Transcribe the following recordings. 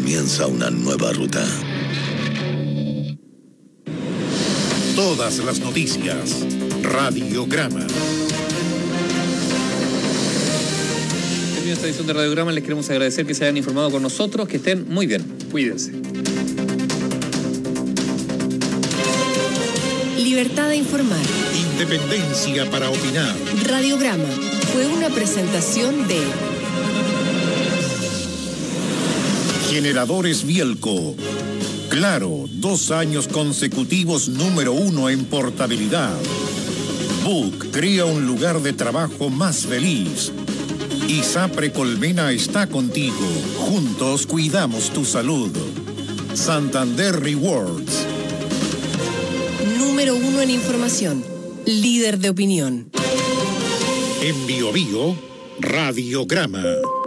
comienza una nueva ruta. Todas las noticias. Radiograma. En esta edición de Radiograma les queremos agradecer que se hayan informado con nosotros, que estén muy bien. Cuídense. Libertad de informar. Independencia para opinar. Radiograma fue una presentación de Generadores Bielco. Claro, 2 años consecutivos número 1 en portabilidad. Book crea un lugar de trabajo más feliz. ISAPRE Colmena está contigo. Juntos cuidamos tu salud. Santander Rewards. Número 1 en información. Líder de opinión. En Bio Bio, Radiograma.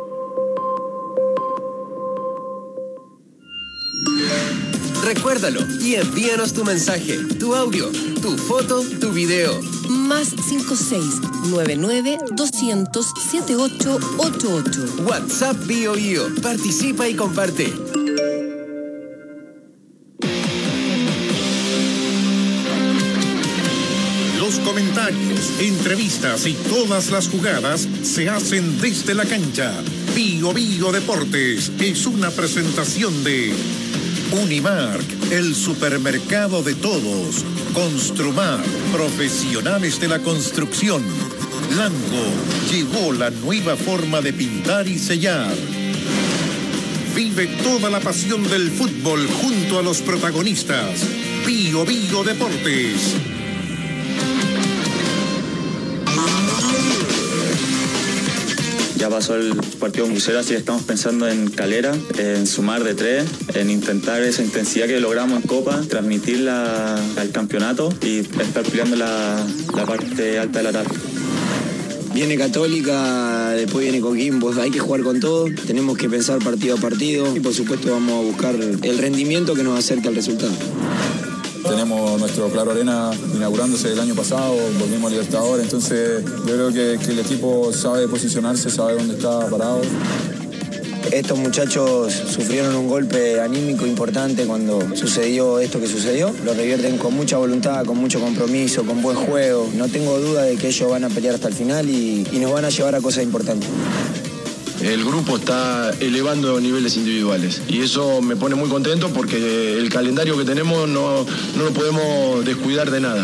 Recuérdalo y envíanos tu mensaje, tu audio, tu foto, tu video. Más 5699-200-7888. WhatsApp Bio Bio. Participa y comparte. Los comentarios, entrevistas y todas las jugadas se hacen desde la cancha. Bio Bio Deportes es una presentación de Unimark, el supermercado de todos. Construmar, profesionales de la construcción. Blanco llegó la nueva forma de pintar y sellar. Vive toda la pasión del fútbol junto a los protagonistas. Bio Bio Deportes. Ya pasó el partido con Crucero, así que estamos pensando en Calera, en sumar de 3, en intentar esa intensidad que logramos en Copa, transmitirla al campeonato y estar peleando la parte alta de la tabla. Viene Católica, después viene Coquimbo, hay que jugar con todo, tenemos que pensar partido a partido y por supuesto vamos a buscar el rendimiento que nos acerque al resultado. Tenemos nuestro Claro Arena inaugurándose el año pasado, volvimos a Libertadores, entonces yo creo que el equipo sabe posicionarse, sabe dónde está parado. Estos muchachos sufrieron un golpe anímico importante cuando sucedió esto que sucedió. Lo revierten con mucha voluntad, con mucho compromiso, con buen juego. No tengo duda de que ellos van a pelear hasta el final y nos van a llevar a cosas importantes. El grupo está elevando niveles individuales y eso me pone muy contento porque el calendario que tenemos no lo podemos descuidar de nada.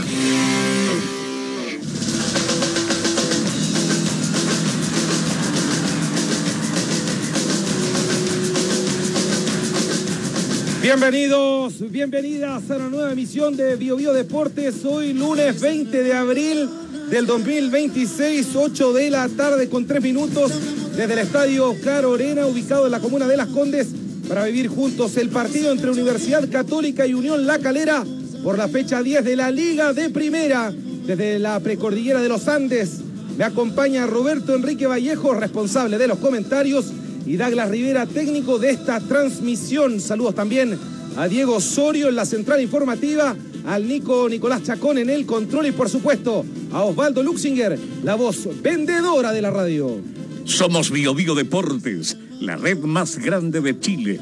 Bienvenidos, bienvenidas a una nueva emisión de Bio Bio Deportes. Hoy lunes 20 de abril del 2026, 8 de la tarde con 3 minutos. Desde el estadio Claro Arena, ubicado en la comuna de Las Condes, para vivir juntos el partido entre Universidad Católica y Unión La Calera por la fecha 10 de la Liga de Primera. Desde la precordillera de los Andes me acompaña Roberto Enrique Vallejo, responsable de los comentarios, y Douglas Rivera, técnico de esta transmisión. Saludos también a Diego Osorio en la central informativa, al Nicolás Chacón en el control y por supuesto a Osvaldo Luxinger, la voz vendedora de la radio. Somos Bio Bio Deportes, la red más grande de Chile.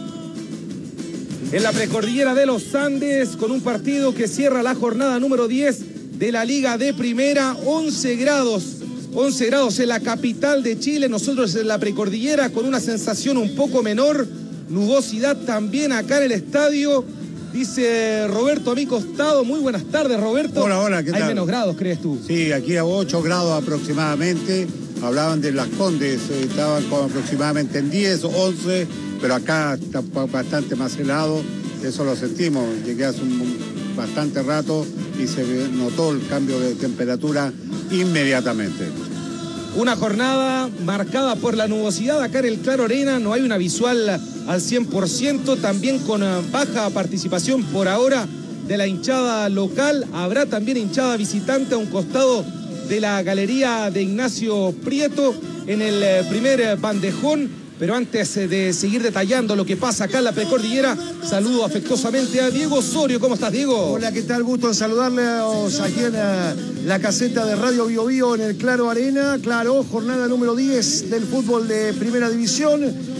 En la precordillera de los Andes, con un partido que cierra la jornada número 10 de la Liga de Primera, 11 grados en la capital de Chile, nosotros en la precordillera con una sensación un poco menor, nubosidad también acá en el estadio. Dice Roberto a mi costado, muy buenas tardes Roberto. Hola, ¿qué tal? ¿Hay menos grados, crees tú? Sí, aquí a 8 grados aproximadamente. Hablaban de Las Condes, estaban como aproximadamente en 10 o 11, pero acá está bastante más helado, eso lo sentimos. Llegué hace bastante rato y se notó el cambio de temperatura inmediatamente. Una jornada marcada por la nubosidad acá en el Claro Arena, no hay una visual al 100%, también con baja participación por ahora de la hinchada local. Habrá también hinchada visitante a un costado de la galería de Ignacio Prieto en el primer bandejón. Pero antes de seguir detallando lo que pasa acá en la precordillera, saludo afectuosamente a Diego Osorio. ¿Cómo estás, Diego? Hola, ¿qué tal? Gusto en saludarles aquí en la caseta de Radio Bio Bio en el Claro Arena. Claro, jornada número 10 del fútbol de Primera División.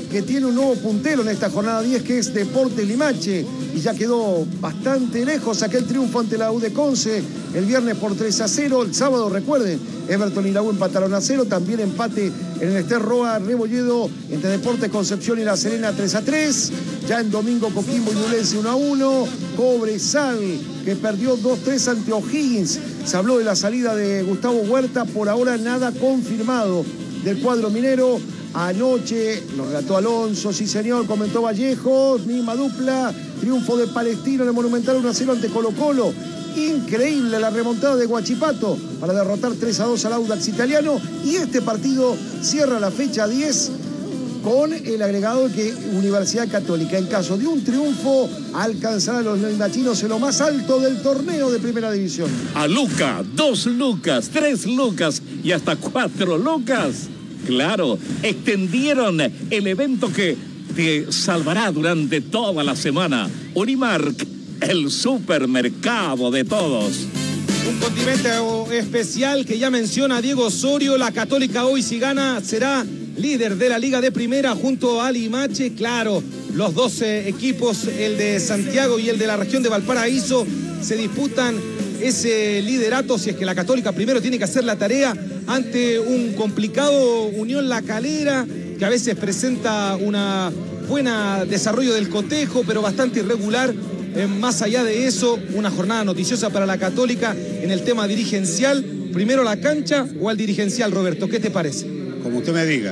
que tiene un nuevo puntero en esta jornada 10, que es Deportes Limache, y ya quedó bastante lejos aquel triunfo ante la U de Conce el viernes por 3-0. El sábado, recuerden, Everton y la U empataron a 0, también empate en el Ester Roa Rebolledo entre Deportes Concepción y La Serena 3-3. Ya en domingo Coquimbo y Ñublense 1-1. Cobresal, que perdió 2-3 ante O'Higgins. Se habló de la salida de Gustavo Huerta, por ahora nada confirmado del cuadro minero. Anoche lo relató Alonso, sí señor, comentó Vallejo, misma dupla, triunfo de Palestino en el Monumental 1-0 ante Colo-Colo. Increíble la remontada de Huachipato para derrotar 3-2 al Audax italiano, y este partido cierra la fecha 10 con el agregado de que Universidad Católica, en caso de un triunfo, alcanzará a los limachinos en lo más alto del torneo de Primera División. A Luca, 2 lucas, 3 lucas y hasta 4 lucas. Claro, extendieron el evento que te salvará durante toda la semana. Unimark, el supermercado de todos. Un condimento especial que ya menciona Diego Osorio. La Católica hoy, si gana, será líder de la Liga de Primera junto a Limache. Claro, los dos equipos, el de Santiago y el de la región de Valparaíso, se disputan ese liderato, si es que la Católica primero tiene que hacer la tarea ante un complicado Unión La Calera, que a veces presenta una buena desarrollo del cotejo, pero bastante irregular. Más allá de eso, una jornada noticiosa para la Católica en el tema dirigencial. Primero la cancha o al dirigencial, Roberto, ¿qué te parece? Como usted me diga.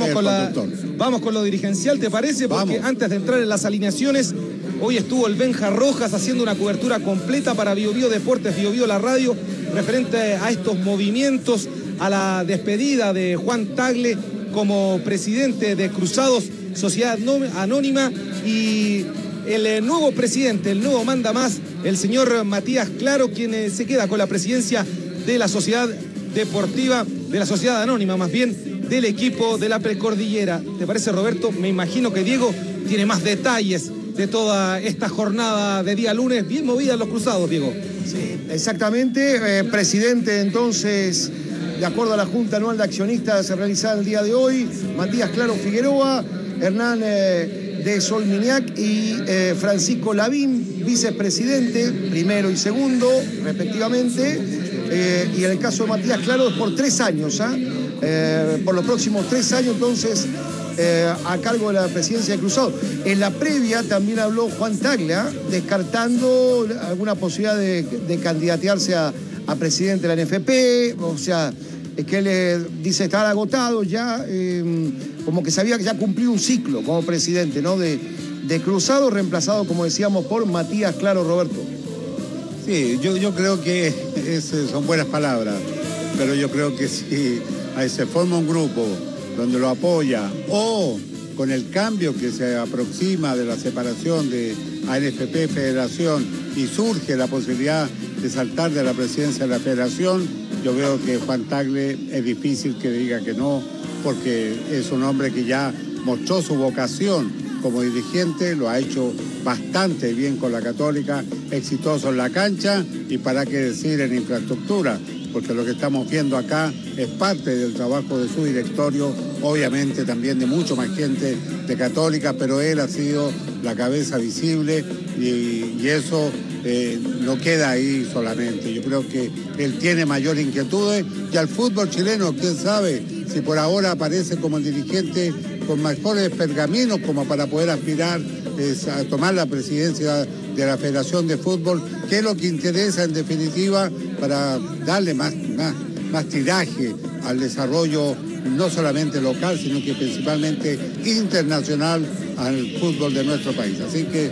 Vamos con lo dirigencial, ¿te parece? Porque antes de entrar en las alineaciones, hoy estuvo el Benja Rojas haciendo una cobertura completa para Bio Bio Deportes, Bio Bio la radio, referente a estos movimientos, a la despedida de Juan Tagle como presidente de Cruzados, Sociedad Anónima, y el nuevo presidente, el nuevo mandamás, el señor Matías Claro, quien se queda con la presidencia de la Sociedad Deportiva, de la Sociedad Anónima más bien, del equipo de la Precordillera. ¿Te parece, Roberto? Me imagino que Diego tiene más detalles de toda esta jornada de día lunes, bien movida en los Cruzados, Diego. Sí, exactamente. Presidente, entonces, de acuerdo a la Junta Anual de Accionistas realizada el día de hoy, Matías Claro Figueroa, Hernán de Solminiac y Francisco Lavín, vicepresidente, primero y segundo, respectivamente. Y en el caso de Matías Claro es por 3 años, por los próximos 3 años, entonces, a cargo de la presidencia de Cruzado. En la previa también habló Juan Tagle, descartando alguna posibilidad de candidatearse a presidente de la NFP. O sea, es que él dice estar agotado ya, como que sabía que ya cumplió un ciclo como presidente, ¿no? de Cruzado, reemplazado, como decíamos, por Matías Claro. Roberto. Sí, yo creo que son buenas palabras, pero yo creo que si ahí se forma un grupo donde lo apoya, o con el cambio que se aproxima de la separación de ANFP Federación y surge la posibilidad de saltar de la presidencia de la Federación, yo veo que Juan Tagle es difícil que diga que no, porque es un hombre que ya mostró su vocación como dirigente, lo ha hecho bastante bien con la Católica, exitoso en la cancha y para qué decir en infraestructura, porque lo que estamos viendo acá es parte del trabajo de su directorio, obviamente también de mucho más gente de Católica, pero él ha sido la cabeza visible y eso no queda ahí solamente. Yo creo que él tiene mayor inquietudes y al fútbol chileno, quién sabe si por ahora aparece como el dirigente con mejores pergaminos como para poder aspirar a tomar la presidencia de la Federación de Fútbol, que es lo que interesa en definitiva para darle más tiraje al desarrollo no solamente local, sino que principalmente internacional al fútbol de nuestro país. Así que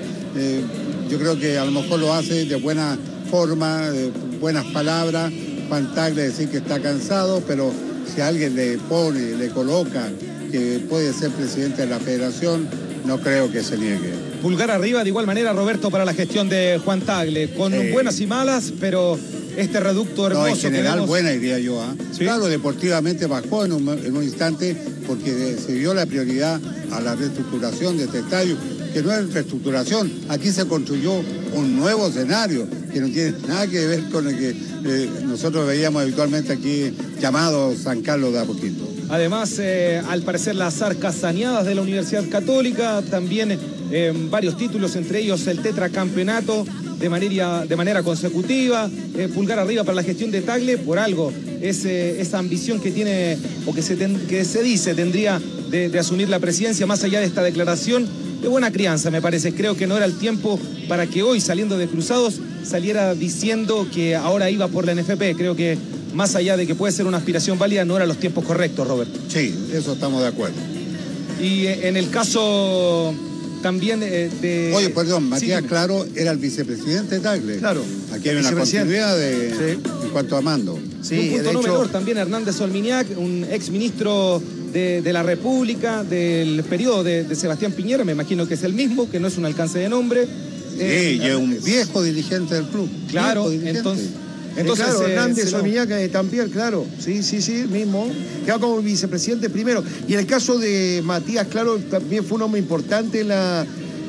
yo creo que a lo mejor lo hace de buena forma, de buenas palabras. Juan Tagle decir que está cansado, pero si alguien le pone, le coloca que puede ser presidente de la Federación, no creo que se niegue. Pulgar arriba de igual manera, Roberto, para la gestión de Juan Tagle, con buenas y malas, pero este reducto hermoso. No, en general buena, diría yo. ¿Sí? Claro, deportivamente bajó en un instante porque se dio la prioridad a la reestructuración de este estadio, que no es reestructuración, aquí se construyó un nuevo escenario que no tiene nada que ver con el que nosotros veíamos habitualmente aquí llamado San Carlos de Apoquindo. Además, al parecer, las arcas saneadas de la Universidad Católica, también varios títulos, entre ellos el tetracampeonato de manera consecutiva, pulgar arriba para la gestión de Tagle, por algo esa ambición que tiene, o que se dice tendría de asumir la presidencia, más allá de esta declaración de buena crianza, me parece. Creo que no era el tiempo para que hoy, saliendo de Cruzados, saliera diciendo que ahora iba por la NFP. Creo que más allá de que puede ser una aspiración válida, no eran los tiempos correctos, Roberto. Sí, eso estamos de acuerdo. Y en el caso también de... Oye, perdón, Matías Claro era el vicepresidente de Tagle. Claro. Aquí hay una continuidad en cuanto a mando. Sí, un punto no menor también Hernández Olminiac, un exministro de la República del periodo de Sebastián Piñera, me imagino que es el mismo, que no es un alcance de nombre. Sí, y es un viejo dirigente del club. Claro, entonces claro, Hernández Olminiac de Tampier, claro. Sí, mismo. Quedó como vicepresidente primero. Y en el caso de Matías Claro, también fue un hombre importante en la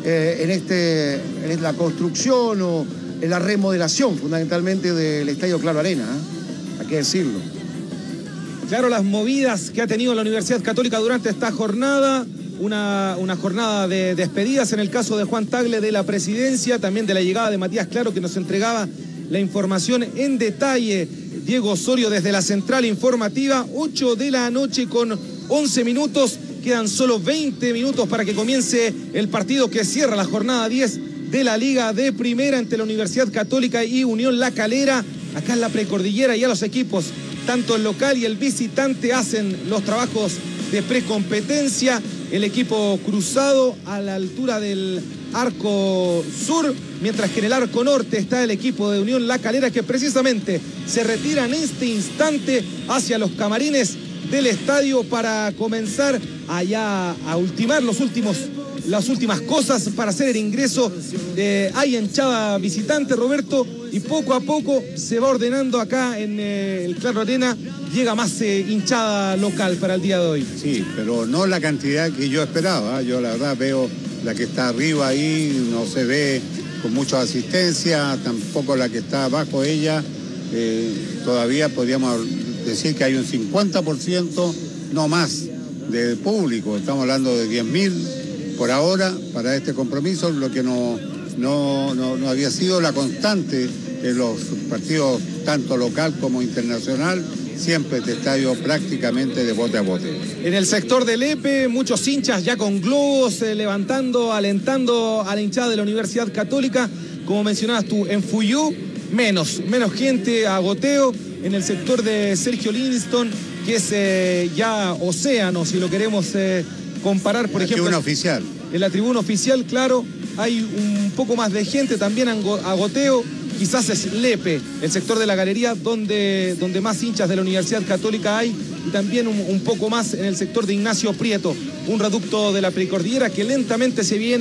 construcción o en la remodelación, fundamentalmente, del Estadio Claro Arena. Hay que decirlo. Claro, las movidas que ha tenido la Universidad Católica durante esta jornada. Una jornada de despedidas en el caso de Juan Tagle de la presidencia, también de la llegada de Matías Claro, que nos entregaba la información en detalle. Diego Osorio desde la central informativa, 8 de la noche con 11 minutos. Quedan solo 20 minutos para que comience el partido que cierra la jornada 10 de la Liga de Primera entre la Universidad Católica y Unión La Calera. Acá en la precordillera ya los equipos, tanto el local y el visitante, hacen los trabajos de precompetencia. El equipo cruzado a la altura del arco sur, mientras que en el arco norte está el equipo de Unión La Calera, que precisamente se retira en este instante hacia los camarines del estadio para comenzar allá a ultimar las últimas cosas para hacer el ingreso. Hay hinchada visitante, Roberto, y poco a poco se va ordenando acá en el Claro Arena. Llega más hinchada local para el día de hoy. Sí, pero no la cantidad que yo esperaba. Yo la verdad veo la que está arriba ahí, no se ve con mucha asistencia, tampoco la que está abajo ella. Todavía podríamos decir que hay un 50%, no más, de público. Estamos hablando de 10.000 por ahora para este compromiso, lo que no había sido la constante en los partidos tanto local como internacional. Siempre este estadio prácticamente de bote a bote. En el sector del EPE, muchos hinchas ya con globos levantando, alentando a la hinchada de la Universidad Católica. Como mencionabas tú, en Fuyú, menos gente a goteo. En el sector de Sergio Livingston, que es ya océano, si lo queremos comparar, por ejemplo. Tribuna oficial. En la tribuna oficial, claro, hay un poco más de gente también a goteo. Quizás es Lepe, el sector de la galería, donde más hinchas de la Universidad Católica hay, y también un poco más en el sector de Ignacio Prieto, un reducto de la precordillera que lentamente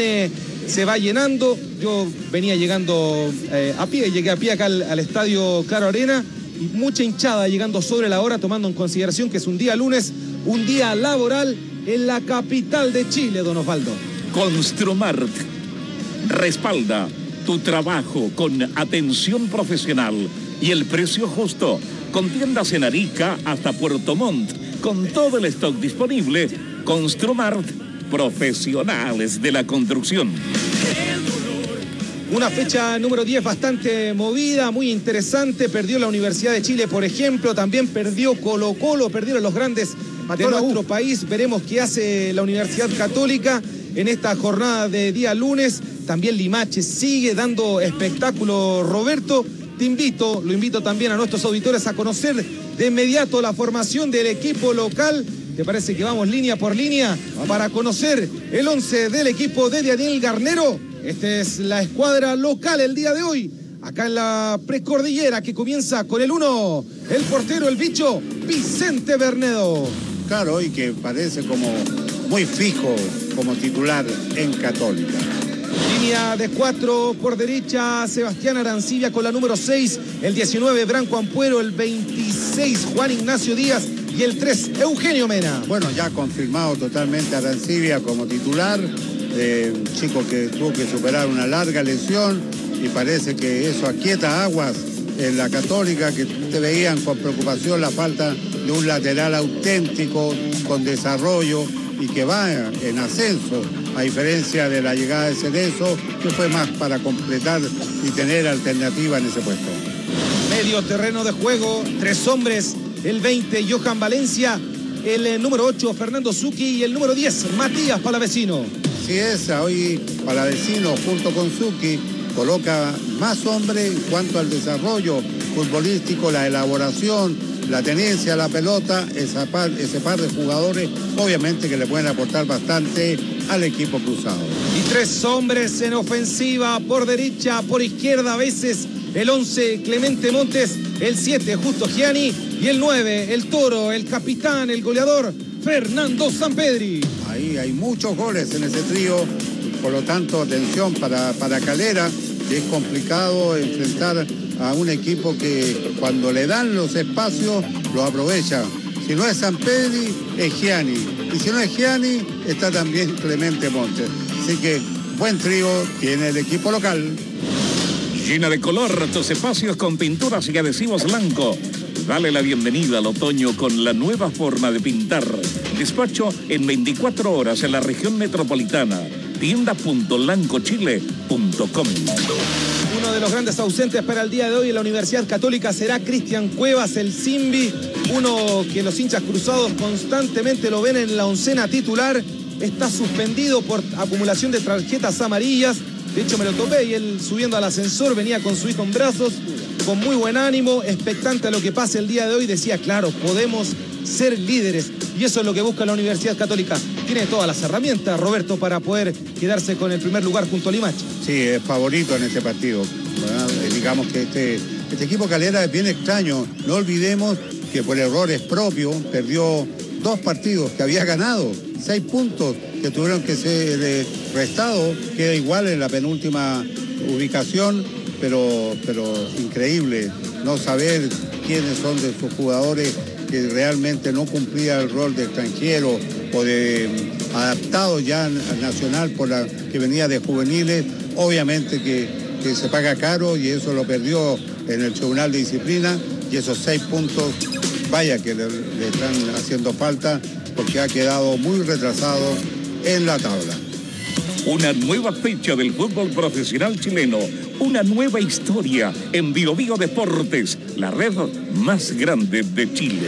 se va llenando. Yo venía llegando a pie, llegué a pie acá al estadio Claro Arena, y mucha hinchada llegando sobre la hora, tomando en consideración que es un día lunes, un día laboral en la capital de Chile, don Osvaldo. Construmart respalda tu trabajo con atención profesional y el precio justo, con tiendas en Arica hasta Puerto Montt, con todo el stock disponible. Construmart, profesionales de la construcción. Una fecha número 10 bastante movida, muy interesante. Perdió la Universidad de Chile, por ejemplo. También perdió Colo-Colo, perdieron los grandes de nuestro país. Veremos qué hace la Universidad Católica en esta jornada de día lunes. También Limache sigue dando espectáculo, Roberto. Lo invito también a nuestros auditores a conocer de inmediato la formación del equipo local. ¿Te parece que vamos línea por línea para conocer el 11 del equipo de Daniel Garnero? Esta es la escuadra local el día de hoy, acá en la precordillera, que comienza con el 1, el portero, el bicho, Vicente Bernedo. Claro, y que parece como muy fijo como titular en Católica. Línea de 4 por derecha, Sebastián Arancibia con la número 6, el 19, Branco Ampuero, el 26, Juan Ignacio Díaz, y el 3, Eugenio Mena. Bueno, ya confirmado totalmente Arancibia como titular, un chico que tuvo que superar una larga lesión, y parece que eso aquieta aguas en la Católica, que te veían con preocupación la falta de un lateral auténtico, con desarrollo y que va en ascenso, a diferencia de la llegada de Cerezo, que fue más para completar y tener alternativa en ese puesto. Medio terreno de juego, 3 hombres, el 20, Johan Valencia, el número 8, Fernando Zucchi, y el número 10, Matías Palavecino. Así es, hoy Palavecino junto con Zucchi coloca más hombres en cuanto al desarrollo futbolístico, la elaboración, la tenencia a la pelota, ese par de jugadores obviamente que le pueden aportar bastante al equipo cruzado. Y 3 hombres en ofensiva, por derecha, por izquierda a veces, el 11, Clemente Montes, el 7, Justo Gianni, y el 9, el Toro, el capitán, el goleador, Fernando Sampedri. Ahí hay muchos goles en ese trío, por lo tanto, atención para Calera, que es complicado enfrentar a un equipo que cuando le dan los espacios, lo aprovecha. Si no es Sampedri, es Gianni. Y si no es Gianni, está también Clemente Montes. Así que buen trío tiene el equipo local. Llena de color tus espacios con pinturas y adhesivos Lanco. Dale la bienvenida al otoño con la nueva forma de pintar. Despacho en 24 horas en la región metropolitana. tienda.lancochile.com. Uno de los grandes ausentes para el día de hoy en la Universidad Católica será Cristian Cuevas, el Simbi, uno que los hinchas cruzados constantemente lo ven en la oncena titular. Está suspendido por acumulación de tarjetas amarillas. De hecho, me lo topé y él subiendo al ascensor venía con su hijo en brazos, con muy buen ánimo, expectante a lo que pase el día de hoy. Decía, claro, podemos ser líderes. Y eso es lo que busca la Universidad Católica. Tiene todas las herramientas, Roberto, para poder quedarse con el primer lugar junto a Limache. Sí, es favorito en este partido. Digamos que este equipo Calera es bien extraño. No olvidemos que por errores propios perdió 2 partidos que había ganado, 6 puntos que tuvieron que ser restados. Queda igual en la penúltima ubicación, pero increíble no saber quiénes son de sus jugadores que realmente no cumplía el rol de extranjero o de adaptado ya al nacional por la que venía de juveniles. Obviamente que se paga caro y eso lo perdió en el Tribunal de Disciplina, y esos 6 puntos, vaya que le están haciendo falta porque ha quedado muy retrasado en la tabla. Una nueva fecha del fútbol profesional chileno, una nueva historia en Bio Bio Deportes, la red más grande de Chile.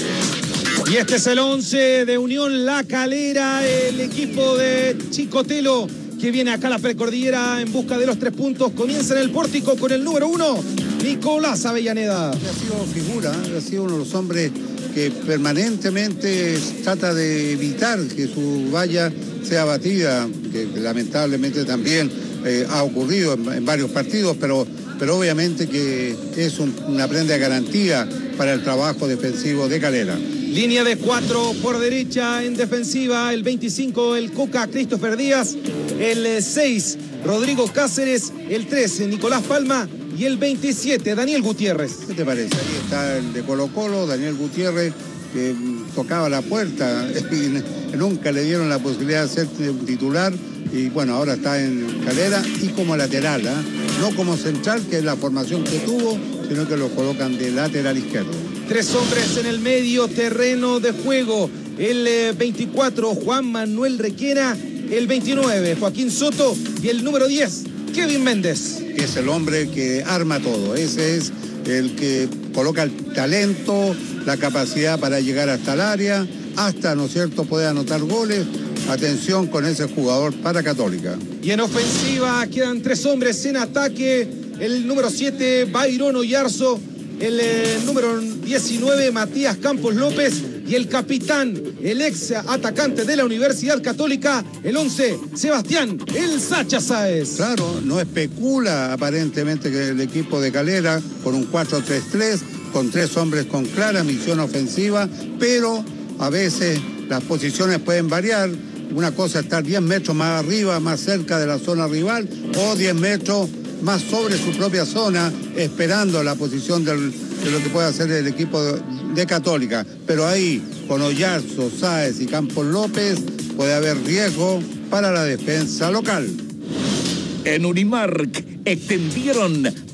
Y este es el 11 de Unión La Calera, el equipo de Chicotelo que viene acá a la precordillera en busca de los 3 puntos. Comienza en el pórtico con el número 1, Nicolás Avellaneda. Ha sido figura, ha sido uno de los hombres que permanentemente trata de evitar que su valla sea batida, que lamentablemente también ha ocurrido en varios partidos, pero obviamente que es una prenda de garantía para el trabajo defensivo de Calera. Línea de 4 por derecha en defensiva, el 25, el Coca Christopher Díaz, el 6, Rodrigo Cáceres, el 13, Nicolás Palma, y el 27, Daniel Gutiérrez. ¿Qué te parece? Ahí está el de Colo-Colo, Daniel Gutiérrez, que tocaba la puerta y nunca le dieron la posibilidad de ser titular, y bueno, ahora está en Calera y como lateral, no como central, que es la formación que tuvo, sino que lo colocan de lateral izquierdo. 3 hombres en el medio terreno de juego, el 24, Juan Manuel Requena, el 29, Joaquín Soto, y el número 10, Kevin Méndez. Es el hombre que arma todo, ese es el que coloca el talento, la capacidad para llegar hasta el área, hasta, ¿no es cierto?, poder anotar goles. Atención con ese jugador para Católica. Y en ofensiva quedan 3 hombres en ataque, el número 7, Byron Oyarzo, el número 19, Matías Campos López, y el capitán, el ex atacante de la Universidad Católica, el 11, Sebastián El Sacha Sáez. Claro, no especula aparentemente que el equipo de Calera con un 4-3-3, con 3 hombres con clara misión ofensiva, pero a veces las posiciones pueden variar. Una cosa es estar 10 metros más arriba, más cerca de la zona rival, o 10 metros más sobre su propia zona, esperando la posición de lo que puede hacer el equipo de Católica. Pero ahí, con Oyarzo, Sáez y Campos López, puede haber riesgo para la defensa local. En Unimark extendieron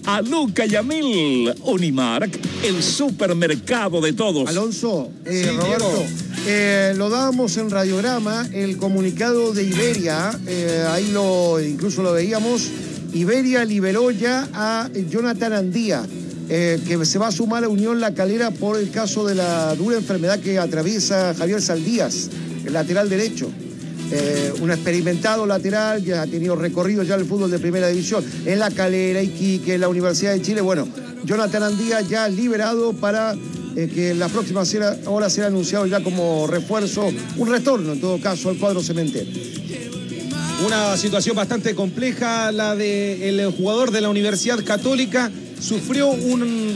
a Luca y a Mil. Unimark, el supermercado de todos. Alonso, Roberto, lo dábamos en Radiograma, el comunicado de Iberia, ahí incluso lo veíamos. Iberia liberó ya a Jonathan Andía, que se va a sumar a Unión La Calera por el caso de la dura enfermedad que atraviesa Javier Saldías, el lateral derecho. Un experimentado lateral que ha tenido recorrido ya el fútbol de primera división en La Calera, Iquique, en la Universidad de Chile. Bueno, Jonathan Andía ya liberado para que en la próxima hora será anunciado ya como refuerzo, un retorno en todo caso al cuadro cementero. Una situación bastante compleja la del jugador de la Universidad Católica. Sufrió un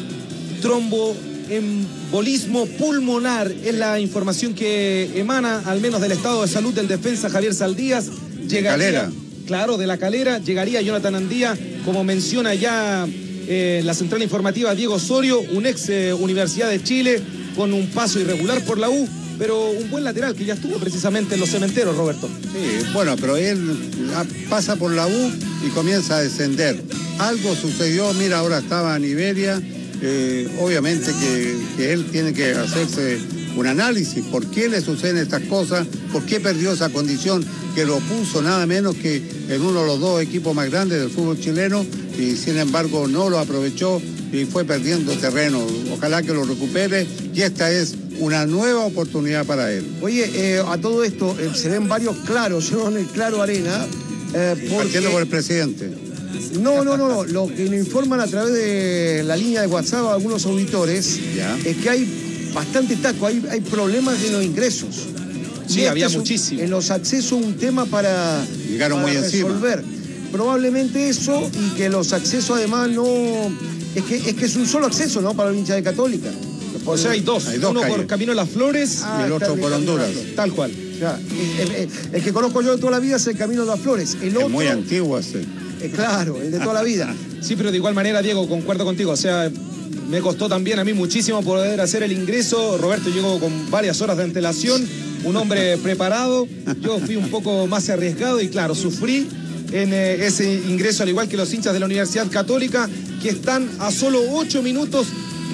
tromboembolismo pulmonar, es la información que emana al menos del estado de salud del defensa Javier Saldías. Calera. Claro, de La Calera. Llegaría Jonathan Andía, como menciona ya la central informativa Diego Osorio, un ex Universidad de Chile con un paso irregular por la U, pero un buen lateral que ya estuvo precisamente en los cementeros, Roberto. Sí, bueno, pero él pasa por la U y comienza a descender. Algo sucedió, mira, ahora estaba en Iberia. Obviamente que él tiene que hacerse un análisis. ¿Por qué le suceden estas cosas? ¿Por qué perdió esa condición que lo puso nada menos que en uno de los dos equipos más grandes del fútbol chileno? Y sin embargo no lo aprovechó y fue perdiendo terreno. Ojalá que lo recupere y esta es una nueva oportunidad para él. Oye, a todo esto se ven varios claros, ¿no? En el Claro Arena. Partiendo por el presidente. No. Lo que nos informan a través de la línea de WhatsApp a algunos auditores es que hay bastante taco, hay problemas en los ingresos. Sí, había muchísimo. En los accesos un tema para resolver. Probablemente eso, y que los accesos además no... Es que es un solo acceso, ¿no? Para el hincha de Católica. O sea, hay dos uno calles. Por Camino a Las Flores y el otro por Honduras. Tal cual. O sea, el que conozco yo de toda la vida es el Camino a Las Flores. El otro, es muy antiguo ese. Claro, el de toda la vida. Sí, pero de igual manera, Diego, concuerdo contigo. O sea, me costó también a mí muchísimo poder hacer el ingreso. Roberto llegó con varias horas de antelación, un hombre preparado. Yo fui un poco más arriesgado y claro, sufrí en ese ingreso, al igual que los hinchas de la Universidad Católica, que están a solo 8 minutos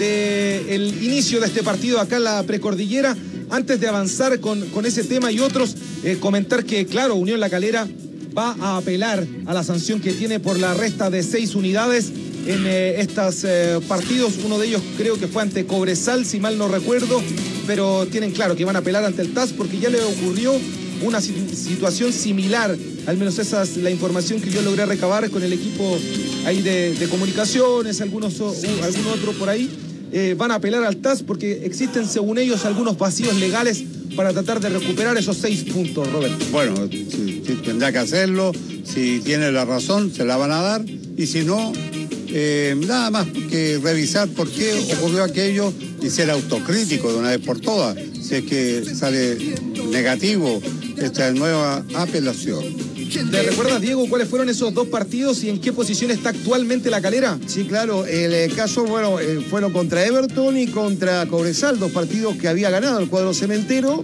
del inicio de este partido acá en la Precordillera. Antes de avanzar con ese tema y otros, comentar que, claro, Unión La Calera va a apelar a la sanción que tiene por la resta de 6 unidades en estos partidos. Uno de ellos creo que fue ante Cobresal, si mal no recuerdo, pero tienen claro que van a apelar ante el TAS porque ya le ocurrió una situación similar. Al menos esa es la información que yo logré recabar con el equipo ahí de comunicaciones, algún otro por ahí. Van a apelar al TAS porque existen, según ellos, algunos vacíos legales para tratar de recuperar esos 6 puntos, Roberto. Bueno, si tendrá que hacerlo, si tiene la razón, se la van a dar, y si no, nada más que revisar por qué ocurrió aquello y ser autocrítico de una vez por todas, si es que sale negativo esta nueva apelación. ¿Te recuerdas, Diego, cuáles fueron esos 2 partidos y en qué posición está actualmente La Calera? Sí, claro. El caso, fueron contra Everton y contra Cobresal, 2 partidos que había ganado el cuadro cementero.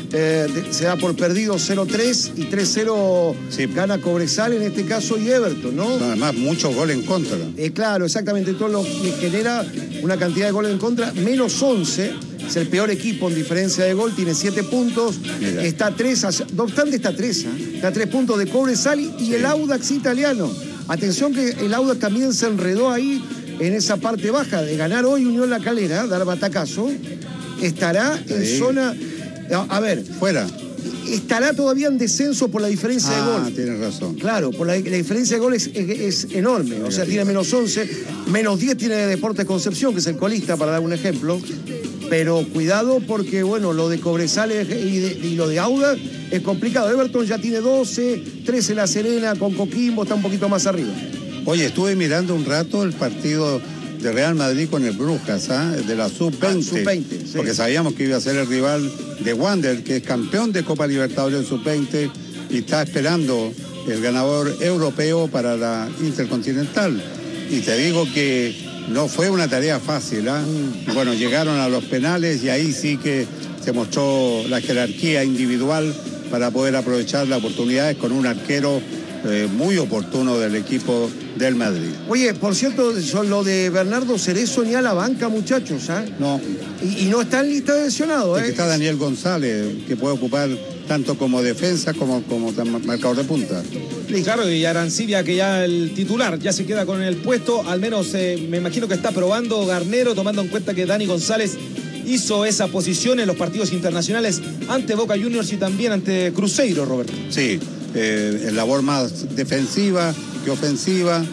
Se da por perdido 0-3 y 3-0 gana Cobresal en este caso y Everton, ¿no? Además, muchos goles en contra. Claro, exactamente. Todo lo que genera una cantidad de goles en contra, menos 11. Es el peor equipo en diferencia de gol, tiene 7 puntos. Mira. Está 3, no obstante está 3 puntos de Cobresal y el Audax italiano. Atención que el Audax también se enredó ahí en esa parte baja de ganar hoy Unión La Calera, dar batacazo. Estará en zona... A ver, fuera. Estará todavía en descenso por la diferencia de gol. Tienes razón. Claro, por la diferencia de gol es enorme. O sea, tiene menos 11, menos 10 tiene Deportes Concepción, que es el colista, para dar un ejemplo. Pero cuidado porque, lo de Cobresal y lo de Audax es complicado. Everton ya tiene 12, 13 La Serena, con Coquimbo está un poquito más arriba. Oye, estuve mirando un rato el partido de Real Madrid con el Brujas, de la Sub-20. Sub-20, sí. Porque sabíamos que iba a ser el rival de Wander, que es campeón de Copa Libertadores en Sub-20 y está esperando el ganador europeo para la Intercontinental. Y te digo que no fue una tarea fácil, Bueno, llegaron a los penales y ahí sí que se mostró la jerarquía individual para poder aprovechar las oportunidades con un arquero muy oportuno del equipo del Madrid. Oye, por cierto, lo de Bernardo Cerezo ni a la banca, muchachos, ¿ah? No. Y no está en lista de lesionados, ¿eh? Está Daniel González, que puede ocupar tanto como defensa como marcador de punta. Y claro, y Arancibia, que ya el titular ya se queda con el puesto, al menos me imagino que está probando Garnero, tomando en cuenta que Dani González hizo esa posición en los partidos internacionales ante Boca Juniors y también ante Cruzeiro, Roberto. Sí, labor más defensiva que ofensiva,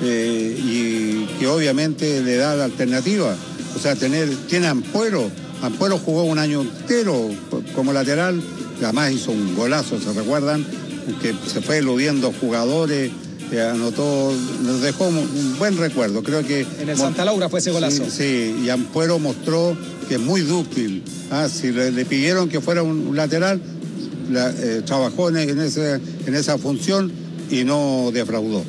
y que obviamente le da la alternativa. O sea, tiene Ampuero jugó un año entero como lateral, además hizo un golazo, ¿se recuerdan? Que se fue eludiendo jugadores, anotó, nos dejó un buen recuerdo. Creo que en el Santa Laura fue ese golazo. Sí, y Ampuero mostró que es muy dúctil. Si le pidieron que fuera un lateral, trabajó en esa función y no defraudó.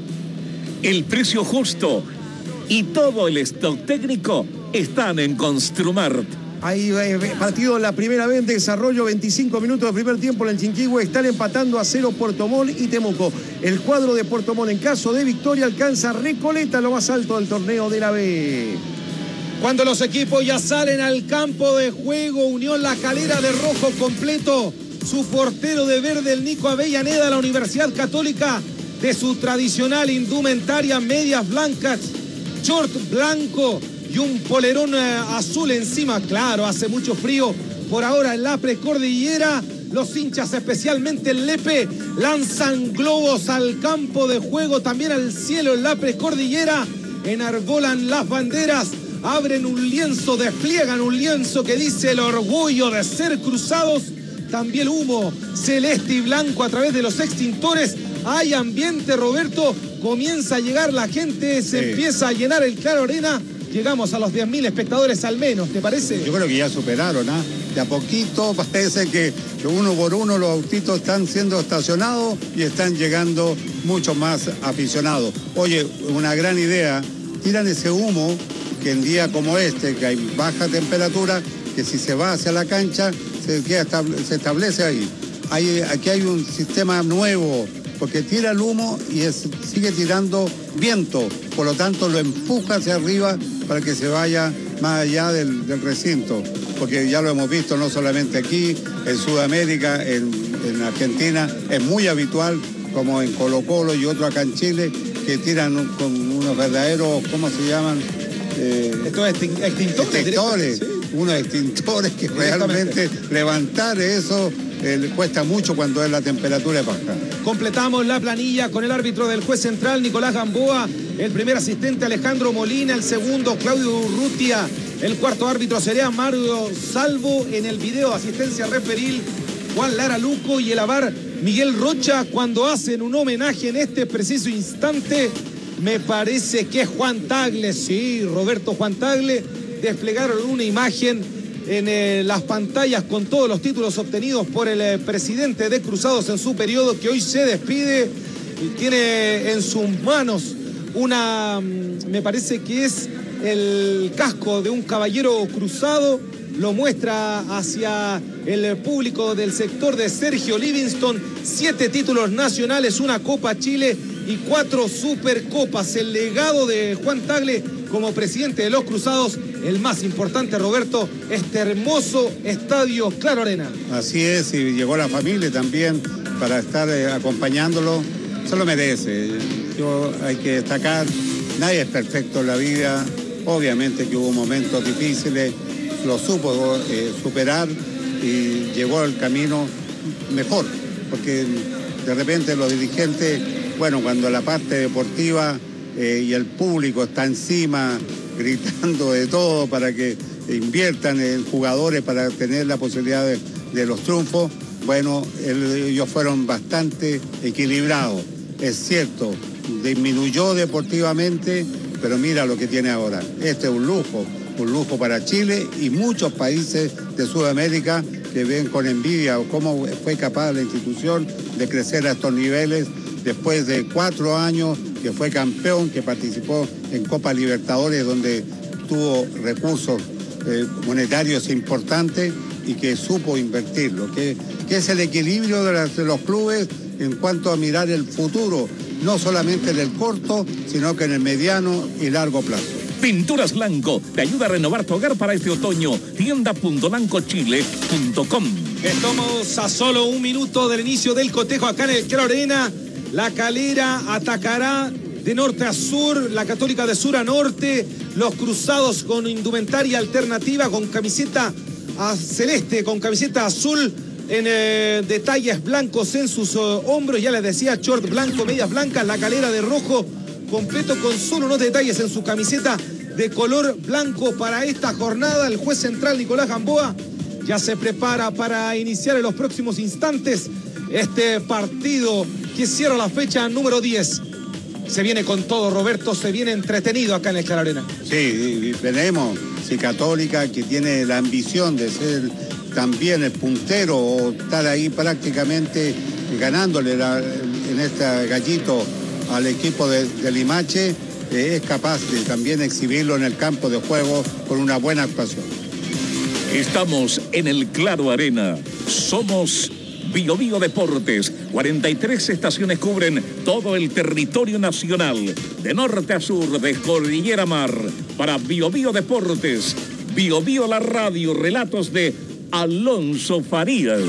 El precio justo y todo el stock técnico están en Construmart. Hay partido en la primera vez de desarrollo, 25 minutos de primer tiempo en el Chinquihue. Están empatando a 0 Puerto Montt y Temuco. El cuadro de Puerto Montt, en caso de victoria, alcanza Recoleta, lo más alto del torneo de la B. Cuando los equipos ya salen al campo de juego, Unión La Calera de rojo completo. Su portero de verde, el Nico Avellaneda, la Universidad Católica, de su tradicional indumentaria, medias blancas, short blanco y un polerón azul encima. Claro, hace mucho frío por ahora en la precordillera. Los hinchas, especialmente el Lepe, lanzan globos al campo de juego, también al cielo en la precordillera. Enarbolan las banderas, abren un lienzo, despliegan un lienzo que dice el orgullo de ser cruzados. También humo celeste y blanco a través de los extintores. Hay ambiente, Roberto. Comienza a llegar la gente, se empieza a llenar el Claro Arena. Llegamos a los 10.000 espectadores al menos, ¿te parece? Yo creo que ya superaron, ¿ah? De a poquito parece que uno por uno los autitos están siendo estacionados y están llegando muchos más aficionados. Oye, una gran idea, tiran ese humo que en día como este, que hay baja temperatura, que si se va hacia la cancha, se establece ahí. Aquí hay un sistema nuevo, porque tira el humo y sigue tirando viento, por lo tanto lo empuja hacia arriba para que se vaya más allá del recinto, porque ya lo hemos visto no solamente aquí, en Sudamérica, en Argentina, es muy habitual, como en Colo-Colo y otro acá en Chile, que tiran con unos verdaderos, ¿cómo se llaman? Estos extintores. Sí. Unos extintores que realmente levantar eso cuesta mucho cuando la temperatura es baja. Completamos la planilla con el árbitro del juez central, Nicolás Gamboa, el primer asistente Alejandro Molina, el segundo Claudio Urrutia, el cuarto árbitro sería Mario Salvo, en el video asistencia referil Juan Lara Luco y el avar Miguel Rocha. Cuando hacen un homenaje en este preciso instante, me parece que es Juan Tagle, sí, Roberto Juan Tagle. Desplegaron una imagen en las pantallas con todos los títulos obtenidos por el presidente de Cruzados en su periodo, que hoy se despide y tiene en sus manos me parece que es el casco de un caballero cruzado. Lo muestra hacia el público del sector de Sergio Livingston. 7 títulos nacionales, una Copa Chile y 4 Supercopas. El legado de Juan Tagle como presidente de los Cruzados, el más importante, Roberto, este hermoso estadio Claro Arena. Así es, y llegó la familia también para estar acompañándolo. Se lo merece. Hay que destacar, nadie es perfecto en la vida. Obviamente que hubo momentos difíciles, lo supo superar y llegó al camino mejor, porque de repente los dirigentes, bueno, cuando la parte deportiva y el público está encima gritando de todo para que inviertan en jugadores para tener la posibilidad de los triunfos, bueno, ellos fueron bastante equilibrados. Es cierto, disminuyó deportivamente, pero mira lo que tiene ahora. Este es un lujo para Chile y muchos países de Sudamérica que ven con envidia cómo fue capaz la institución de crecer a estos niveles después de 4 años que fue campeón, que participó en Copa Libertadores, donde tuvo recursos monetarios importantes y que supo invertirlo, que es el equilibrio de los clubes en cuanto a mirar el futuro, no solamente en el corto, sino que en el mediano y largo plazo. Pinturas Blanco te ayuda a renovar tu hogar para este otoño. Tienda.blancochile.com. Estamos a solo un minuto del inicio del cotejo acá en el Claro Arena. La Calera atacará de norte a sur, la Católica de sur a norte, los Cruzados con indumentaria alternativa, con camiseta celeste, con camiseta azul, en detalles blancos en sus hombros, ya les decía, short blanco, medias blancas, la Calera de rojo, completo con solo unos detalles en su camiseta de color blanco para esta jornada. El juez central Nicolás Gamboa ya se prepara para iniciar en los próximos instantes este partido que cierra la fecha número 10. Se viene con todo, Roberto, se viene entretenido acá en el Claro Arena. Sí, veremos si Católica, que tiene la ambición de ser también el puntero o estar ahí prácticamente ganándole en este gallito al equipo de Limache, es capaz de también exhibirlo en el campo de juego con una buena actuación. Estamos en el Claro Arena. Somos Bio Bio Deportes. 43 estaciones cubren todo el territorio nacional. De norte a sur, de cordillera a mar. Para Bio Bio Deportes. Bio Bio la radio. Relatos de Alonso Farías.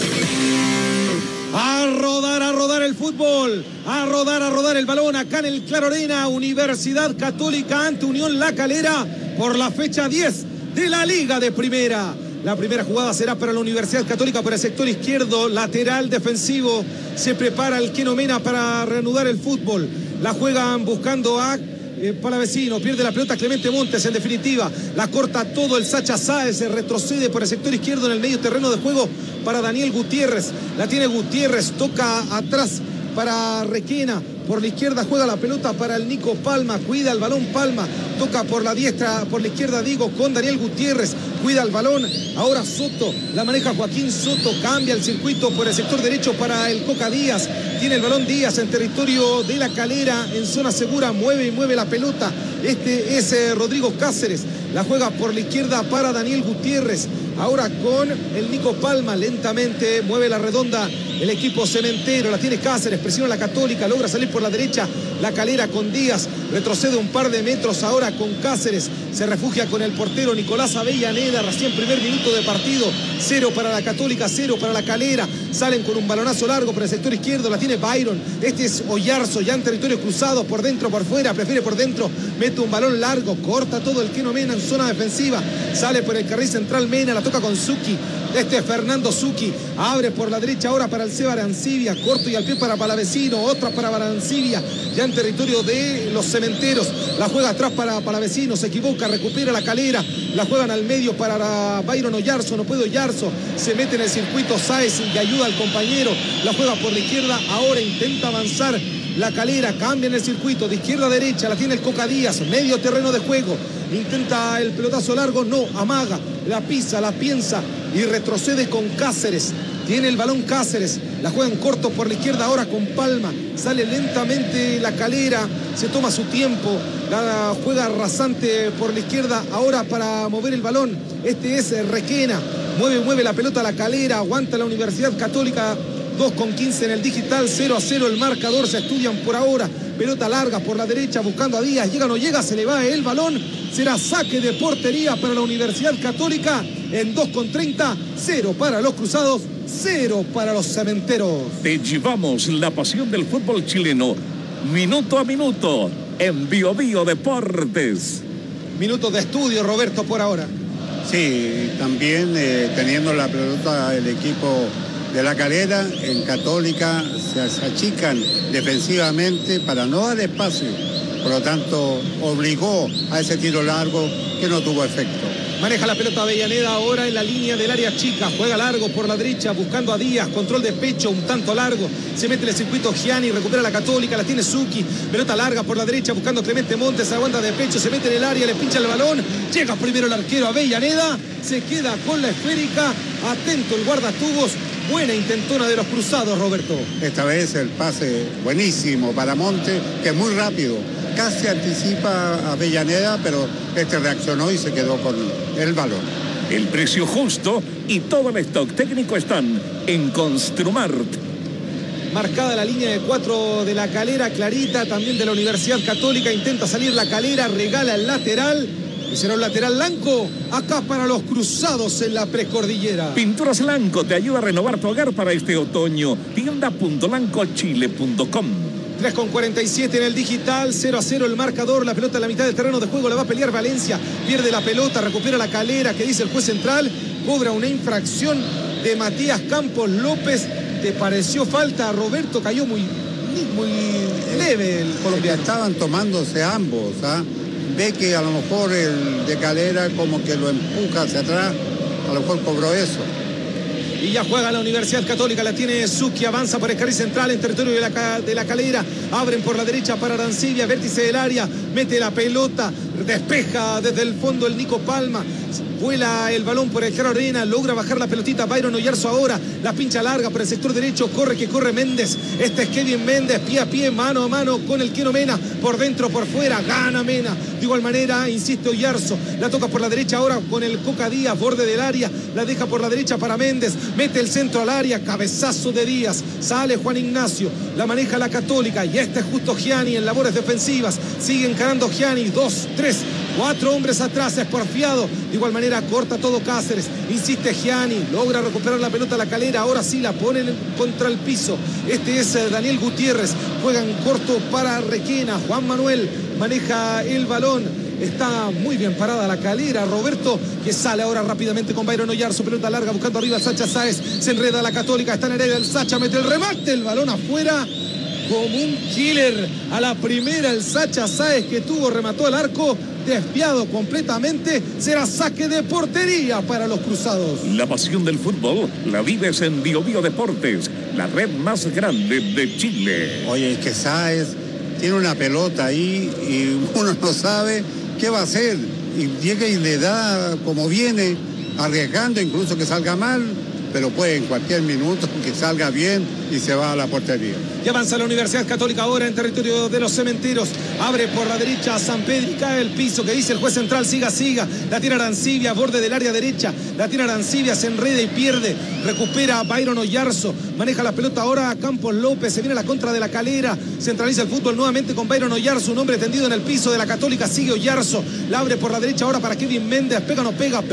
A rodar el fútbol, a rodar el balón acá en el Claro Arena. Universidad Católica ante Unión La Calera por la fecha 10 de la Liga de Primera. La primera jugada será para la Universidad Católica por el sector izquierdo, lateral defensivo. Se prepara el Keno Mena para reanudar el fútbol. La juegan buscando a Palavecino, pierde la pelota Clemente Montes, en definitiva la corta todo el Sacha Sáez, se retrocede por el sector izquierdo en el medio terreno de juego para Daniel Gutiérrez, la tiene Gutiérrez, toca atrás para Requena, por la izquierda juega la pelota para el Nico Palma, cuida el balón Palma, toca por la diestra, por la izquierda Digo con Daniel Gutiérrez, cuida el balón, ahora Soto, la maneja Joaquín Soto, cambia el circuito por el sector derecho para el Coca Díaz, tiene el balón Díaz en territorio de La Calera, en zona segura, mueve la pelota, este es Rodrigo Cáceres, la juega por la izquierda para Daniel Gutiérrez, ahora con el Nico Palma, lentamente mueve la redonda el equipo cementero, la tiene Cáceres, presiona la Católica, logra salir por la derecha, La Calera con Díaz, retrocede un par de metros ahora con Cáceres, se refugia con el portero Nicolás Avellaneda, recién primer minuto de partido, 0 para la Católica, 0 para La Calera, salen con un balonazo largo por el sector izquierdo, la tiene Byron, este es Oyarzo, ya en territorio cruzado, por dentro, por fuera, prefiere por dentro, mete un balón largo, corta todo el Keno Mena en zona defensiva, sale por el carril central Mena, la toca con Zucchi, este es Fernando Zucchi, abre por la derecha ahora para el Seba Arancibia, corto y al pie para Palavecino, otra para Arancibia, ya en territorio de los cementeros, la juega atrás para Palavecino, se equivoca, recupera La Calera, la juegan al medio para Byron Oyarzo, no puede Oyarzo, se mete en el circuito Sáez y ayuda al compañero, la juega por la izquierda, ahora intenta avanzar La Calera, cambia en el circuito de izquierda a derecha, la tiene el Coca Díaz, medio terreno de juego, intenta el pelotazo largo, no, amaga, la pisa, la piensa y retrocede con Cáceres, tiene el balón Cáceres, la juega en corto por la izquierda ahora con Palma, sale lentamente La Calera, se toma su tiempo, la juega rasante por la izquierda ahora para mover el balón, este es Requena, mueve la pelota La Calera, aguanta la Universidad Católica, 2:15 en el digital, 0-0 el marcador, se estudian por ahora, pelota larga por la derecha buscando a Díaz, llega o no llega, se le va el balón, será saque de portería para la Universidad Católica en 2:30, 0 para los Cruzados, 0 para los Cementeros. Te llevamos la pasión del fútbol chileno, minuto a minuto, en Bio Bio Deportes. Minutos de estudio, Roberto, por ahora. Sí, también teniendo la pelota el equipo de La Calera, en Católica se achican defensivamente para no dar espacio, por lo tanto obligó a ese tiro largo que no tuvo efecto. Maneja la pelota Avellaneda ahora en la línea del área chica, juega largo por la derecha buscando a Díaz, control de pecho un tanto largo, se mete en el circuito Gianni, recupera la Católica, la tiene Zucchi, pelota larga por la derecha buscando Clemente Montes, aguanta de pecho, se mete en el área, le pincha el balón, llega primero el arquero Avellaneda, se queda con la esférica, atento el guardatubos, buena intentona de los Cruzados, Roberto. Esta vez el pase buenísimo para Montes, que es muy rápido, casi anticipa a Avellaneda, pero este reaccionó y se quedó con el balón. El precio justo y todo el stock técnico están en Construmart. marcada la línea de 4 de la Calera, clarita también de la Universidad Católica, intenta salir la Calera, regala el lateral. Y será un lateral blanco acá para los cruzados en la precordillera. Pinturas Lanco te ayuda a renovar tu hogar para este otoño. Tienda.lancochile.com. 3:47 en el digital, 0-0 el marcador, la pelota en la mitad del terreno de juego, la va a pelear Valencia, pierde la pelota, recupera la Calera, que dice el juez central, cobra una infracción de Matías Campos López. ¿Te pareció falta, Roberto? Cayó muy leve el colombiano. Estaban tomándose ambos, ¿ah? Ve que a lo mejor el de Calera como que lo empuja hacia atrás, a lo mejor cobró eso. Y ya juega la Universidad Católica, la tiene Zucchi, avanza por el carril central en territorio de la Calera, abren por la derecha para Arancibia, vértice del área, mete la pelota, despeja desde el fondo el Nico Palma, vuela el balón por el Caro Arena, logra bajar la pelotita Byron Oyarzo ahora, la pincha larga por el sector derecho, corre Méndez, este es Kevin Méndez, pie a pie, mano a mano con el Keno Mena, por dentro, por fuera, gana Mena, de igual manera, insiste Oyarzo, la toca por la derecha ahora con el Coca Díaz, borde del área, la deja por la derecha para Méndez, mete el centro al área, cabezazo de Díaz, sale Juan Ignacio, la maneja la Católica, y este es justo Gianni en labores defensivas, sigue encarando Gianni, 2, 3, 4 hombres atrás, es porfiado, de igual manera corta todo Cáceres, insiste Gianni, logra recuperar la pelota a la Calera, ahora sí la ponen contra el piso, este es Daniel Gutiérrez, juega en corto para Requena, Juan Manuel maneja el balón, está muy bien parada la Calera, Roberto, que sale ahora rápidamente con Byron Oyarzo, pelota larga buscando arriba Sacha Sáez, se enreda la Católica, está en hereda el Sacha, mete el remate, el balón afuera, como un killer, a la primera el Sacha Sáez que remató el arco, desviado completamente, será saque de portería para los cruzados. La pasión del fútbol la vives en Bio Bio Deportes, la red más grande de Chile. Oye, es que Sáez tiene una pelota ahí y uno no sabe qué va a hacer, y llega y le da como viene, arriesgando incluso que salga mal, pero puede en cualquier minuto que salga bien y se va a la portería. Y avanza la Universidad Católica ahora en territorio de los Cementeros, abre por la derecha a San Pedro y cae el piso, que dice el juez central, siga, la tiene Arancibia, borde del área derecha, la tiene Arancibia, se enreda y pierde, recupera a Byron Oyarzo, maneja la pelota ahora a Campos López, se viene la contra de la Calera, centraliza el fútbol nuevamente con Byron Oyarzo, un hombre tendido en el piso de la Católica, sigue Oyarzo, la abre por la derecha ahora para Kevin Méndez, pega, no pega,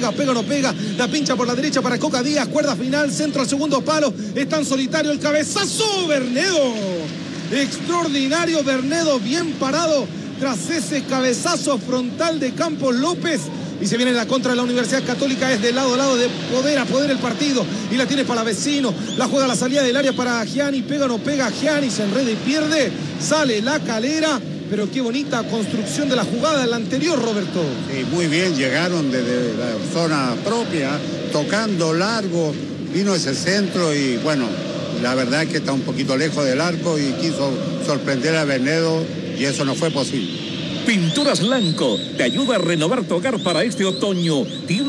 la pincha por la derecha para Coca Díaz, cuerda final, centro al segundo palo, es tan solitario el cabezazo, Bernedo, extraordinario Bernedo, bien parado tras ese cabezazo frontal de Campos López, y se viene la contra de la Universidad Católica, es de lado a lado, de poder a poder el partido, y la tiene para Vecino, la juega a la salida del área para Gianni, pega, no pega, Gianni se enreda y pierde, sale la Calera, pero qué bonita construcción de la jugada, la anterior, Roberto. Sí, muy bien, llegaron desde la zona propia, tocando largo, vino ese centro y bueno, la verdad es que está un poquito lejos del arco y quiso sorprender a Bernedo y eso no fue posible. Pinturas Lanco te ayuda a renovar tu hogar para este otoño.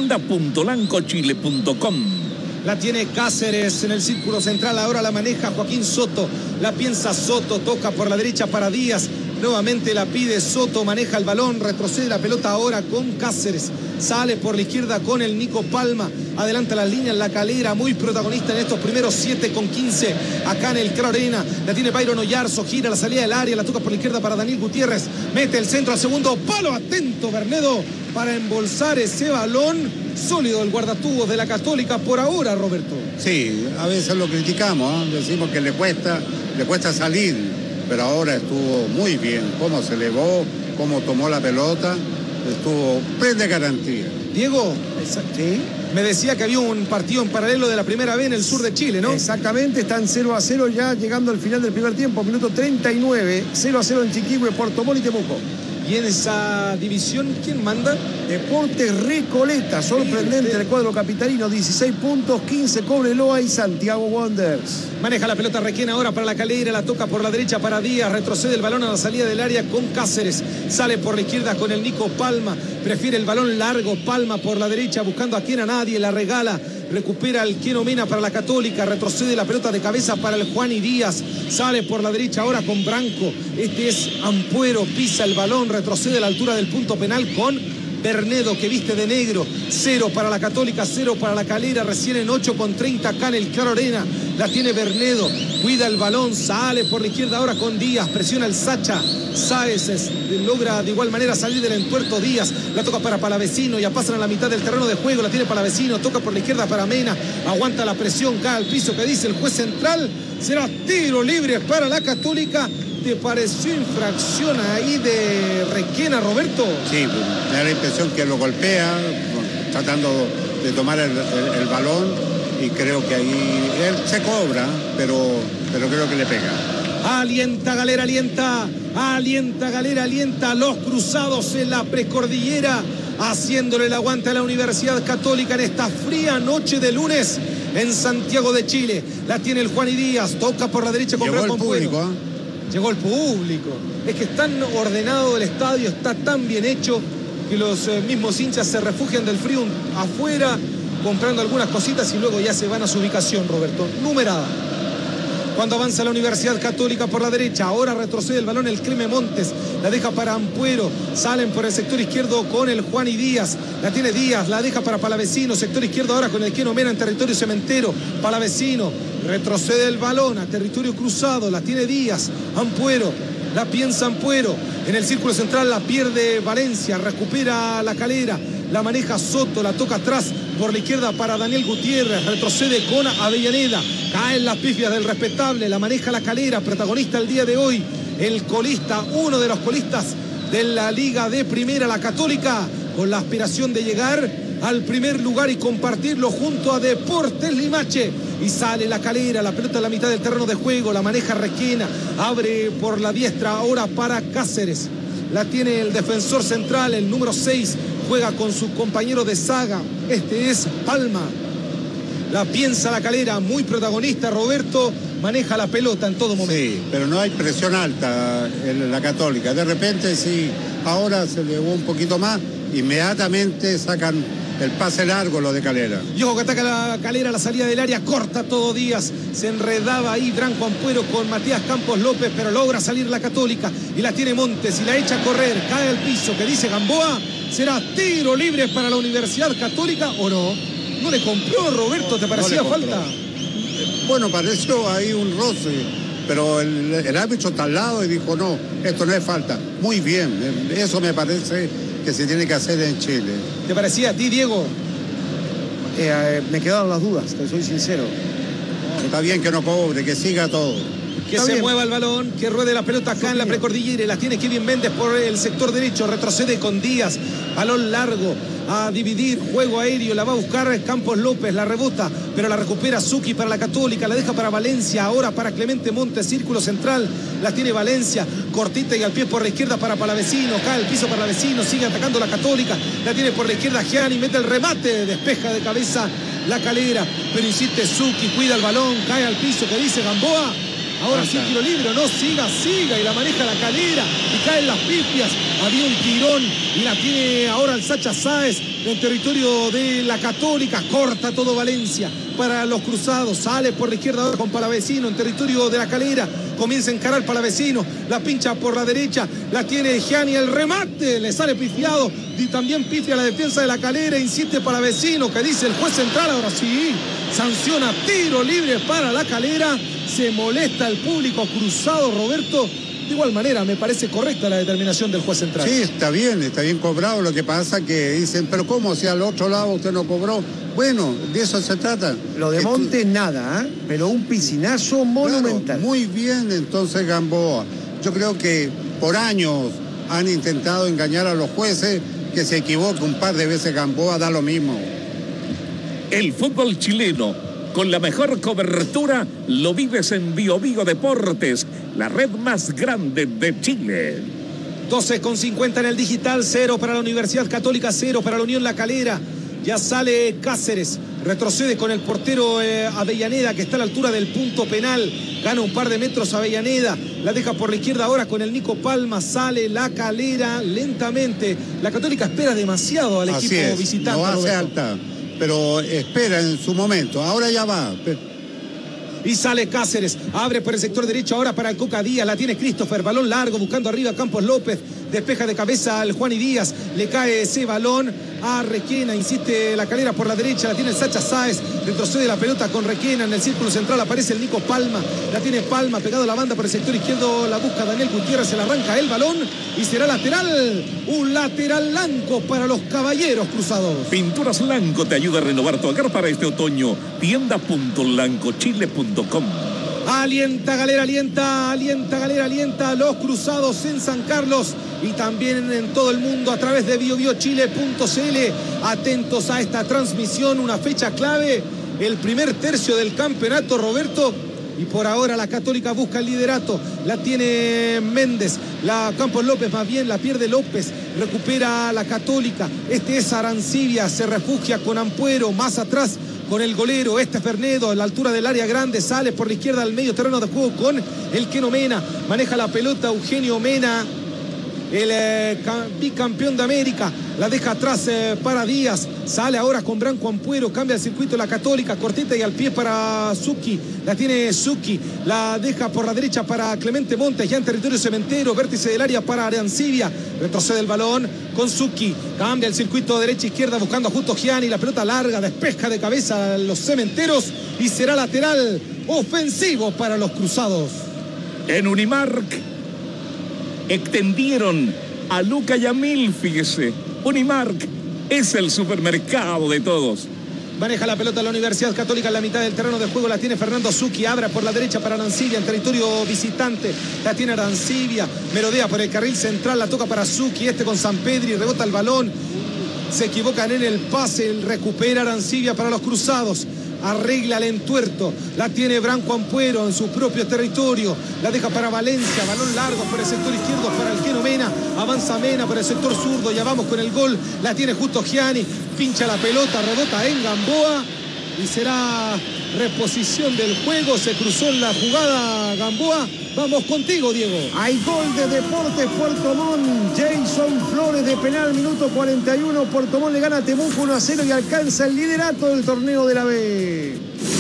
Tienda.lancochile.com. La tiene Cáceres en el círculo central, ahora la maneja Joaquín Soto, la piensa Soto, toca por la derecha para Díaz, nuevamente la pide Soto, maneja el balón, retrocede la pelota ahora con Cáceres, sale por la izquierda con el Nico Palma, adelanta la línea en la Calera, muy protagonista en estos primeros 7:15, acá en el Caro Arena, la tiene Byron Oyarzo, gira la salida del área, la toca por la izquierda para Daniel Gutiérrez, mete el centro al segundo palo, atento Bernedo para embolsar ese balón, sólido el guardatubos de la Católica por ahora, Roberto. Sí, a veces lo criticamos, ¿eh? Decimos que le cuesta salir, pero ahora estuvo muy bien, cómo se elevó, cómo tomó la pelota, estuvo de garantía. Diego, ¿sí? Me decía que había un partido en paralelo de la primera B en el sur de Chile, ¿no? Exactamente, están 0-0 ya llegando al final del primer tiempo, minuto 39, 0-0 en Chiquihue, Puerto Montt y Temuco. Y en esa división, ¿quién manda? Deportes Recoleta, sorprendente el cuadro capitalino, 16 puntos, 15 Cobreloa y Santiago Wanderers. Maneja la pelota Requena ahora para la Calera, la toca por la derecha para Díaz, retrocede el balón a la salida del área con Cáceres, sale por la izquierda con el Nico Palma, prefiere el balón largo, Palma por la derecha buscando a quien a nadie, la regala, recupera el Keno Mena para la Católica, retrocede la pelota de cabeza para el Juan y Díaz, sale por la derecha ahora con Branco, este es Ampuero, pisa el balón, retrocede a la altura del punto penal con Bernedo, que viste de negro, 0 para la Católica, 0 para la Calera, recién en 8:30 acá en el Caro Arena, la tiene Bernedo, cuida el balón, sale por la izquierda ahora con Díaz, presiona el Sacha, Sáez logra de igual manera salir del entuerto. Díaz, la toca para Palavecino, ya pasan a la mitad del terreno de juego, la tiene Palavecino, toca por la izquierda para Mena, aguanta la presión, cae al piso, que dice el juez central, será tiro libre para la Católica. ¿Te pareció infracción ahí de Requena, Roberto? Sí, me da la impresión que lo golpea, tratando de tomar el balón, y creo que ahí él se cobra, pero creo que le pega. Alienta Galera, alienta Galera, alienta a los cruzados en la precordillera, haciéndole el aguante a la Universidad Católica en esta fría noche de lunes en Santiago de Chile. La tiene el Juani Díaz, toca por la derecha con Blanco Ampuero. Llegó el público. Es que es tan ordenado el estadio, está tan bien hecho que los mismos hinchas se refugian del frío afuera, comprando algunas cositas y luego ya se van a su ubicación, Roberto. Numerada. Cuando avanza la Universidad Católica por la derecha, ahora retrocede el balón el Clemente Montes, la deja para Ampuero, salen por el sector izquierdo con el Juani Díaz, la tiene Díaz, la deja para Palavecino, sector izquierdo ahora con el Keno Mena en territorio cementero, Palavecino, retrocede el balón a territorio cruzado, la tiene Díaz, Ampuero, la piensa Ampuero, en el círculo central la pierde Valencia, recupera la Calera, la maneja Soto, la toca atrás por la izquierda para Daniel Gutiérrez, retrocede con Avellaneda, caen las pifias del respetable, la maneja la Calera, protagonista el día de hoy, el colista, uno de los colistas de la Liga de Primera, la Católica, con la aspiración de llegar al primer lugar y compartirlo junto a Deportes Limache. Y sale la Calera, la pelota en la mitad del terreno de juego, la maneja Requena, abre por la diestra ahora para Cáceres. La tiene el defensor central, el número 6, juega con su compañero de saga, este es Palma. La piensa la Calera, muy protagonista, Roberto, maneja la pelota en todo momento. Sí, pero no hay presión alta en la Católica. De repente sí, ahora se elevó un poquito más, inmediatamente sacan el pase largo lo de Calera. Y ojo que ataca la Calera, la salida del área, corta todo Díaz, se enredaba ahí Branco Ampuero con Matías Campos López, pero logra salir la Católica y la tiene Montes y la echa a correr, cae al piso, que dice Gamboa, será tiro libre para la Universidad Católica o no. ¿No le compró, Roberto? ¿Te parecía falta? Bueno, pareció ahí un roce, pero el árbitro está al lado y dijo, no, esto no es falta. Muy bien, eso me parece que se tiene que hacer en Chile. ¿Te parecía a ti, Diego? Me quedaron las dudas, te soy sincero. Está bien que no cobre, que siga todo. Que está se bien. Mueva el balón, que ruede la pelota acá en la precordillera, la tiene Kevin Méndez por el sector derecho, retrocede con Díaz, balón largo, a dividir, juego aéreo, la va a buscar Campos López, la rebota, pero la recupera Zucchi para la Católica, la deja para Valencia, ahora para Clemente Montes, círculo central, la tiene Valencia, cortita y al pie por la izquierda para Palavecino, cae el piso para Palavecino, sigue atacando la Católica, la tiene por la izquierda Gianni, mete el remate, despeja de cabeza la Calera, pero insiste Zucchi, cuida el balón, cae al piso, que dice Gamboa. Ahora sí, tiro libre, no, siga, y la maneja la Calera y caen las pifias. Había un tirón y la tiene ahora el Sacha Sáez en territorio de la Católica. Corta todo Valencia para los cruzados. Sale por la izquierda ahora con Palavecino en territorio de la Calera. Comienza a encarar Palavecino, la pincha por la derecha, la tiene Gianni, el remate, le sale pifiado y también pifia la defensa de la Calera. Insiste Palavecino, que dice el juez central, ahora sí, sanciona tiro libre para la Calera. Se molesta el público cruzado, Roberto. De igual manera, me parece correcta la determinación del juez central. Sí, está bien cobrado. Lo que pasa que dicen, pero ¿cómo? Si al otro lado usted no cobró. Bueno, de eso se trata. Lo de Montes nada, pero un piscinazo monumental. Claro, muy bien, entonces Gamboa. Yo creo que por años han intentado engañar a los jueces, que se equivoque un par de veces Gamboa, da lo mismo. El fútbol chileno, con la mejor cobertura, lo vives en Bio Bio Deportes, la red más grande de Chile. 12,50 en el digital, 0 para la Universidad Católica, 0 para la Unión La Calera. Ya sale Cáceres, retrocede con el portero Avellaneda, que está a la altura del punto penal. Gana un par de metros Avellaneda, la deja por la izquierda ahora con el Nico Palma. Sale la Calera lentamente. La Católica espera demasiado al equipo visitante. No hace alta, pero espera en su momento. Ahora ya va. Y sale Cáceres, abre por el sector derecho ahora para el Coca Díaz, la tiene Christopher, balón largo buscando arriba a Campos López, despeja de cabeza al Juan y Díaz, le cae ese balón a Requena, insiste la Calera por la derecha, la tiene el Sacha Sáez, retrocede la pelota con Requena, en el círculo central aparece el Nico Palma, la tiene Palma pegado a la banda por el sector izquierdo, la busca Daniel Gutiérrez, se la arranca el balón y será lateral, un lateral Lanco para los Caballeros Cruzados. Pinturas Lanco te ayuda a renovar tu hogar para este otoño. Tienda.lancochile.com. Alienta Galera, alienta Galera, alienta a los Cruzados en San Carlos y también en todo el mundo a través de biobiochile.cl. Atentos a esta transmisión, una fecha clave, el primer tercio del campeonato, Roberto. Y por ahora la Católica busca el liderato, la tiene Méndez, la Campos López más bien, la pierde López, recupera la Católica, este es Arancibia, se refugia con Ampuero, más atrás con el golero, este es Fernedo, a la altura del área grande, sale por la izquierda al medio terreno de juego con el Keno Mena, maneja la pelota Eugenio Mena, el bicampeón de América, la deja atrás para Díaz, sale ahora con Branco Ampuero, cambia el circuito la Católica, cortita y al pie para Zucchi, la tiene Zucchi, la deja por la derecha para Clemente Montes, ya en territorio cementero, vértice del área para Arancibia, retrocede el balón con Zucchi, cambia el circuito derecha-izquierda buscando a Justo Gianni, la pelota larga, despeja de cabeza a los cementeros y será lateral ofensivo para los Cruzados. En Unimark extendieron a Luca Yamil, fíjese. Unimark es el supermercado de todos. Maneja la pelota la Universidad Católica en la mitad del terreno de juego, la tiene Fernando Zucchi, abre por la derecha para Arancibia en territorio visitante, la tiene Arancibia, merodea por el carril central, la toca para Zucchi, este con Sampedri, rebota el balón, se equivocan en el pase, recupera Arancibia para los Cruzados. Arregla el entuerto, la tiene Branco Ampuero en su propio territorio, la deja para Valencia, balón largo por el sector izquierdo para el Keno Mena, avanza Mena por el sector zurdo, ya vamos con el gol, la tiene Justo Gianni, pincha la pelota, rebota en Gamboa y será reposición del juego, se cruzó en la jugada Gamboa. Vamos contigo, Diego. Hay gol de Deportes Puerto Montt. Jason Flores de penal, minuto 41. Puerto Montt le gana a Temuco 1-0 y alcanza el liderato del torneo de la B.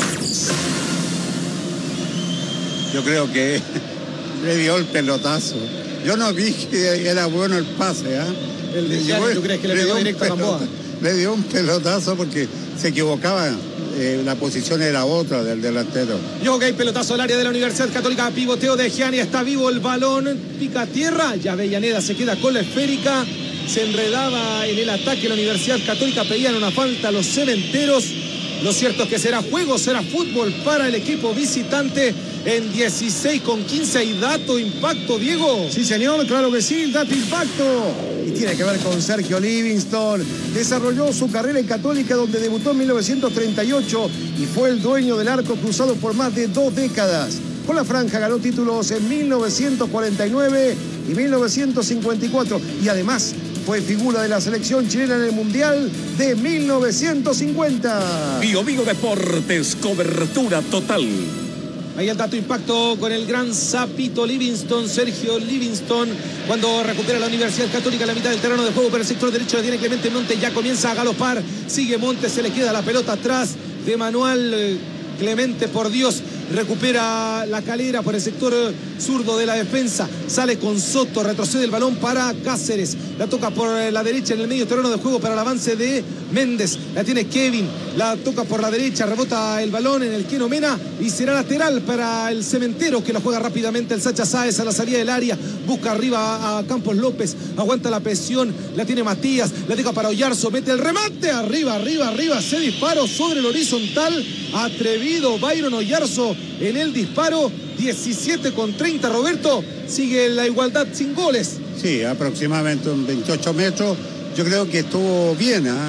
Yo creo que le dio el pelotazo. Yo no vi que era bueno el pase, ¿eh? El de Gianni, ¿tú crees que le pegó directo a Gamboa? Le dio un pelotazo porque se equivocaba. La posición era otra del delantero. Yoga y pelotazo al área de la Universidad Católica, pivoteo de Gianni, está vivo el balón, pica tierra, ya Avellaneda se queda con la esférica, se enredaba en el ataque la Universidad Católica, pedían una falta a los cementeros. Lo cierto es que será juego, será fútbol para el equipo visitante en 16:15. Y dato impacto, Diego. Sí, señor, claro que sí, dato impacto. Y tiene que ver con Sergio Livingston. Desarrolló su carrera en Católica, donde debutó en 1938 y fue el dueño del arco cruzado por más de 2 décadas. Con la franja ganó títulos en 1949 y 1954 y además fue figura de la selección chilena en el Mundial de 1950. Bio Deportes, cobertura total. Ahí el dato impacto con el gran Zapito Livingston, Sergio Livingston, cuando recupera la Universidad Católica en la mitad del terreno de juego por el sector derecho, la tiene Clemente Montes, ya comienza a galopar, sigue Montes, se le queda la pelota atrás de Manuel Clemente, por Dios, recupera la Calera por el sector zurdo de la defensa, sale con Soto, retrocede el balón para Cáceres, la toca por la derecha en el medio terreno de juego para el avance de Méndez, la tiene Kevin, la toca por la derecha, rebota el balón en el Keno Mena y será lateral para el Cementero, que lo juega rápidamente el Sacha Sáez a la salida del área, busca arriba a Campos López, aguanta la presión, la tiene Matías, la deja para Oyarzo, mete el remate, arriba, se disparó sobre el horizontal, atrevido Byron Oyarzo en el disparo, 17:30, Roberto, sigue la igualdad sin goles. Sí, aproximadamente un 28 metros. Yo creo que estuvo bien, ¿eh?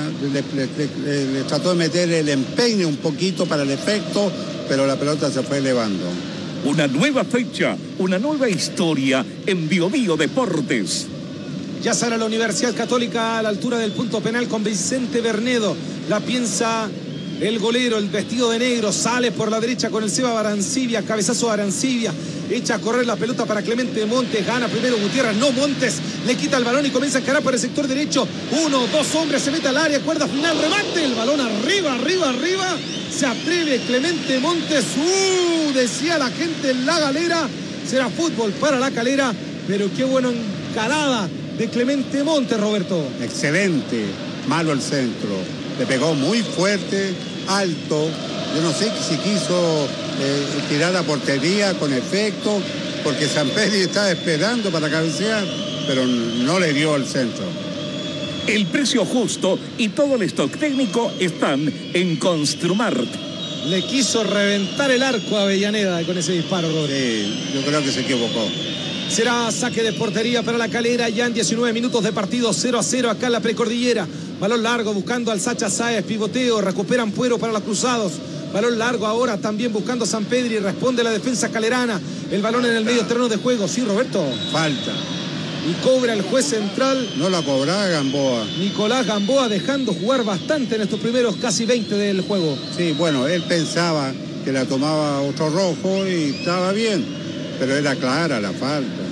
Le trató de meter el empeine un poquito para el efecto, pero la pelota se fue elevando. Una nueva fecha, una nueva historia en Bio Deportes. Ya sale la Universidad Católica a la altura del punto penal con Vicente Bernedo. La piensa el golero, el vestido de negro, sale por la derecha con el Seba Arancibia, cabezazo de Arancibia, echa a correr la pelota para Clemente Montes, gana primero Gutiérrez, no Montes, le quita el balón y comienza a encarar por el sector derecho, 1, 2 hombres, se mete al área, cuerda final, remate, el balón arriba, se atreve Clemente Montes, decía la gente en la galera, será fútbol para la Calera, pero qué buena encarada de Clemente Montes, Roberto. Excelente, malo el centro. Le pegó muy fuerte, alto. Yo no sé si quiso tirar la portería con efecto, porque Sampedri estaba esperando para cabecear, pero no le dio al centro. El precio justo y todo el stock técnico están en Construmart. Le quiso reventar el arco a Avellaneda con ese disparo, Roberto. Sí, yo creo que se equivocó. Será saque de portería para La Calera, ya en 19 minutos de partido, 0-0 acá en la precordillera. Balón largo buscando al Sacha Sáez, pivoteo, recuperan Puero para los cruzados. Balón largo ahora también buscando Sampedri, responde la defensa calerana. El balón en el medio terreno de juego, sí, Roberto. Falta. Y cobra el juez central. No la cobraba Gamboa. Nicolás Gamboa dejando jugar bastante en estos primeros casi 20 del juego. Sí, bueno, él pensaba que la tomaba otro rojo y estaba bien, pero era clara la falta.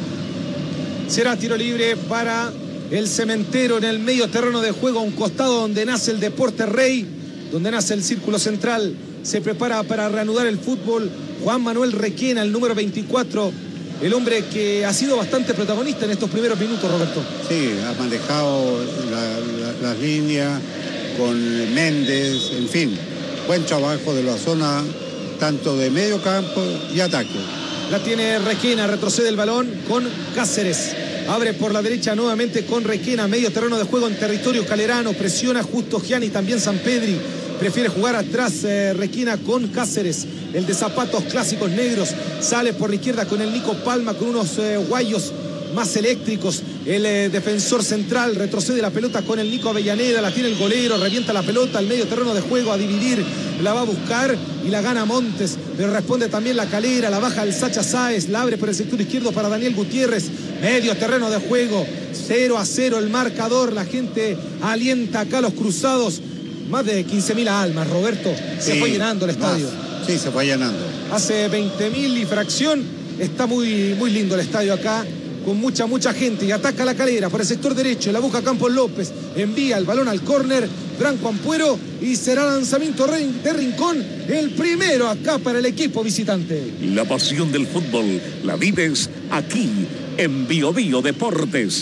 Será tiro libre para el Cementero en el medio terreno de juego, a un costado donde nace el Deporte Rey, donde nace el círculo central. Se prepara para reanudar el fútbol Juan Manuel Requena, el número 24, el hombre que ha sido bastante protagonista en estos primeros minutos, Roberto. Sí, ha manejado las líneas con Méndez, en fin, buen trabajo de la zona tanto de medio campo y ataque. La tiene Requena, retrocede el balón con Cáceres. Abre por la derecha nuevamente con Requena, medio terreno de juego en territorio calerano. Presiona Justo Gianni, también Sampedri. Prefiere jugar atrás Requena con Cáceres. El de zapatos clásicos negros. Sale por la izquierda con el Nico Palma, con unos guayos más eléctricos. El defensor central retrocede la pelota con el Nico Avellaneda. La tiene el golero, revienta la pelota al medio terreno de juego a dividir. La va a buscar y la gana Montes. Le responde también La Calera, la baja el Sacha Sáez. La abre por el sector izquierdo para Daniel Gutiérrez. Medio terreno de juego. 0-0 el marcador. La gente alienta acá a los cruzados. Más de 15.000 almas, Roberto. Se fue llenando el estadio. Sí, se fue llenando. Hace 20.000 y fracción. Está muy, muy lindo el estadio acá, con mucha gente. Y ataca La Calera por el sector derecho. La busca Campos López. Envía el balón al córner. Branco Ampuero. Y será lanzamiento de Rincón. El primero acá para el equipo visitante. La pasión del fútbol la vives aquí en Bio Bio Deportes.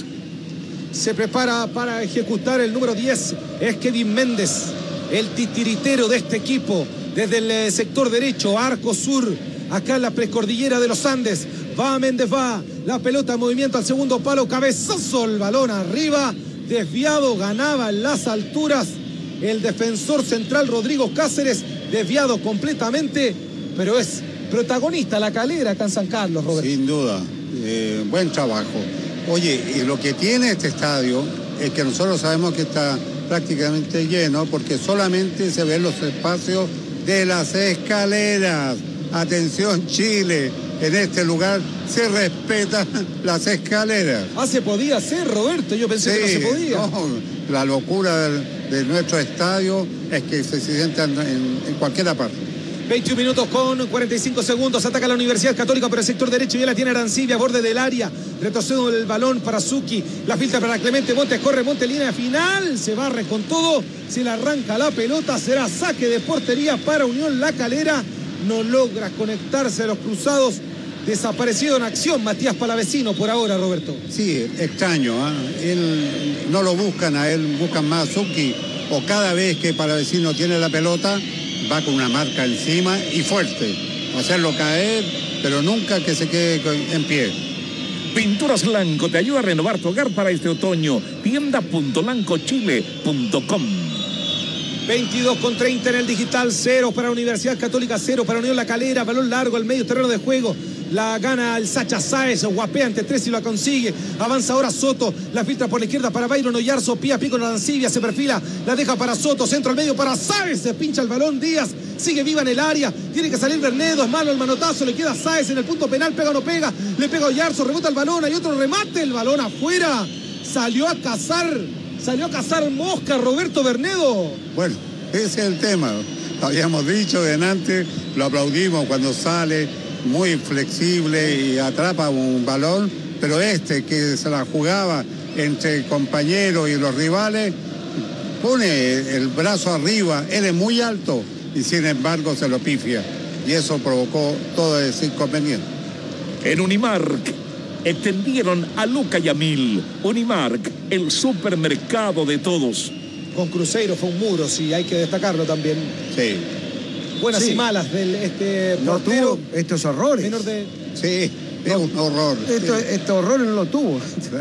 Se prepara para ejecutar el número 10. Es Kevin Méndez, el titiritero de este equipo. Desde el sector derecho, arco sur, acá en la precordillera de los Andes. Va Méndez, va. La pelota en movimiento al segundo palo. Cabezazo, el balón arriba. Desviado, ganaba en las alturas el defensor central Rodrigo Cáceres. Desviado completamente, pero es protagonista La Calera acá en San Carlos, Roberto. Sin duda, buen trabajo. Oye, y lo que tiene este estadio es que nosotros sabemos que está prácticamente lleno porque solamente se ven los espacios de las escaleras. Atención, Chile, en este lugar se respetan las escaleras. Se podía hacer, Roberto, yo pensé que no se podía. No, la locura de nuestro estadio es que se sientan en cualquier parte. 21 minutos con 45 segundos. Ataca la Universidad Católica por el sector derecho. Ya la tiene Arancibia, borde del área. Retrocede el balón para Zucchi. La filtra para Clemente Montes. Corre Montes, línea final. Se barre con todo. Se le arranca la pelota. Será saque de portería para Unión La Calera. No logra conectarse a los cruzados. Desaparecido en acción Matías Palavecino por ahora, Roberto. Sí, extraño. Él no lo buscan a él. Buscan más a Zucchi. O cada vez que Palavecino tiene la pelota, va con una marca encima y fuerte, hacerlo caer, pero nunca que se quede en pie. Pinturas Lanco te ayuda a renovar tu hogar para este otoño. Tienda.lancochile.com. 22:30 en el digital, 0 para Universidad Católica, 0 para Unión La Calera. Balón largo al medio terreno de juego. La gana el Sacha Sáez, guapea ante 3 y lo consigue. Avanza ahora Soto, la filtra por la izquierda para Byron Oyarzo, pie a pie con Arancibia, se perfila, la deja para Soto, centro al medio para Sáez, se pincha el balón Díaz, sigue viva en el área, tiene que salir Bernedo, es malo el manotazo, le queda Sáez en el punto penal, pega o no pega, le pega Oyarzo, rebota el balón, hay otro remate, el balón afuera, salió a cazar mosca Roberto Bernedo. Bueno, ese es el tema, habíamos dicho de antes, lo aplaudimos cuando sale, muy flexible y atrapa un balón, pero que se la jugaba entre compañeros y los rivales, pone el brazo arriba, él es muy alto y sin embargo se lo pifia y eso provocó todo ese inconveniente. En Unimark, extendieron a Luca y a Mil. Unimark, el supermercado de todos. Con Cruzeiro fue un muro, sí, hay que destacarlo también. Sí. Buenas Sí. y malas del No portero. tuvo estos horrores. Menor de... Sí, es un horror. Estos horrores no lo tuvo.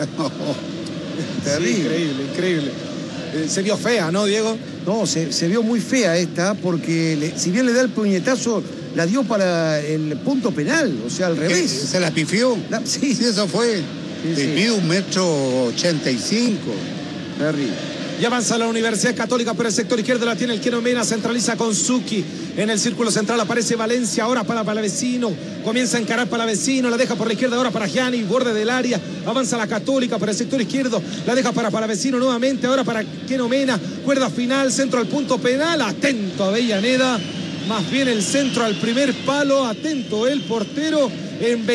Sí, increíble. Se vio fea, ¿no, Diego? No, se vio muy fea esta porque si bien le da el puñetazo, la dio para el punto penal, o sea, al revés. ¿Se la pifió? Sí, eso fue. Sí. Mide 1,85 m. Terrible. Y avanza la Universidad Católica por el sector izquierdo, la tiene el Keno Mena, centraliza con Zucchi. En el círculo central aparece Valencia, ahora para Palavecino. Comienza a encarar Palavecino, la deja por la izquierda, ahora para Gianni, borde del área. Avanza la Católica por el sector izquierdo, la deja para Palavecino nuevamente, ahora para Keno Mena. Cuerda final, centro al punto penal, atento Avellaneda. Más bien el centro al primer palo, atento el portero en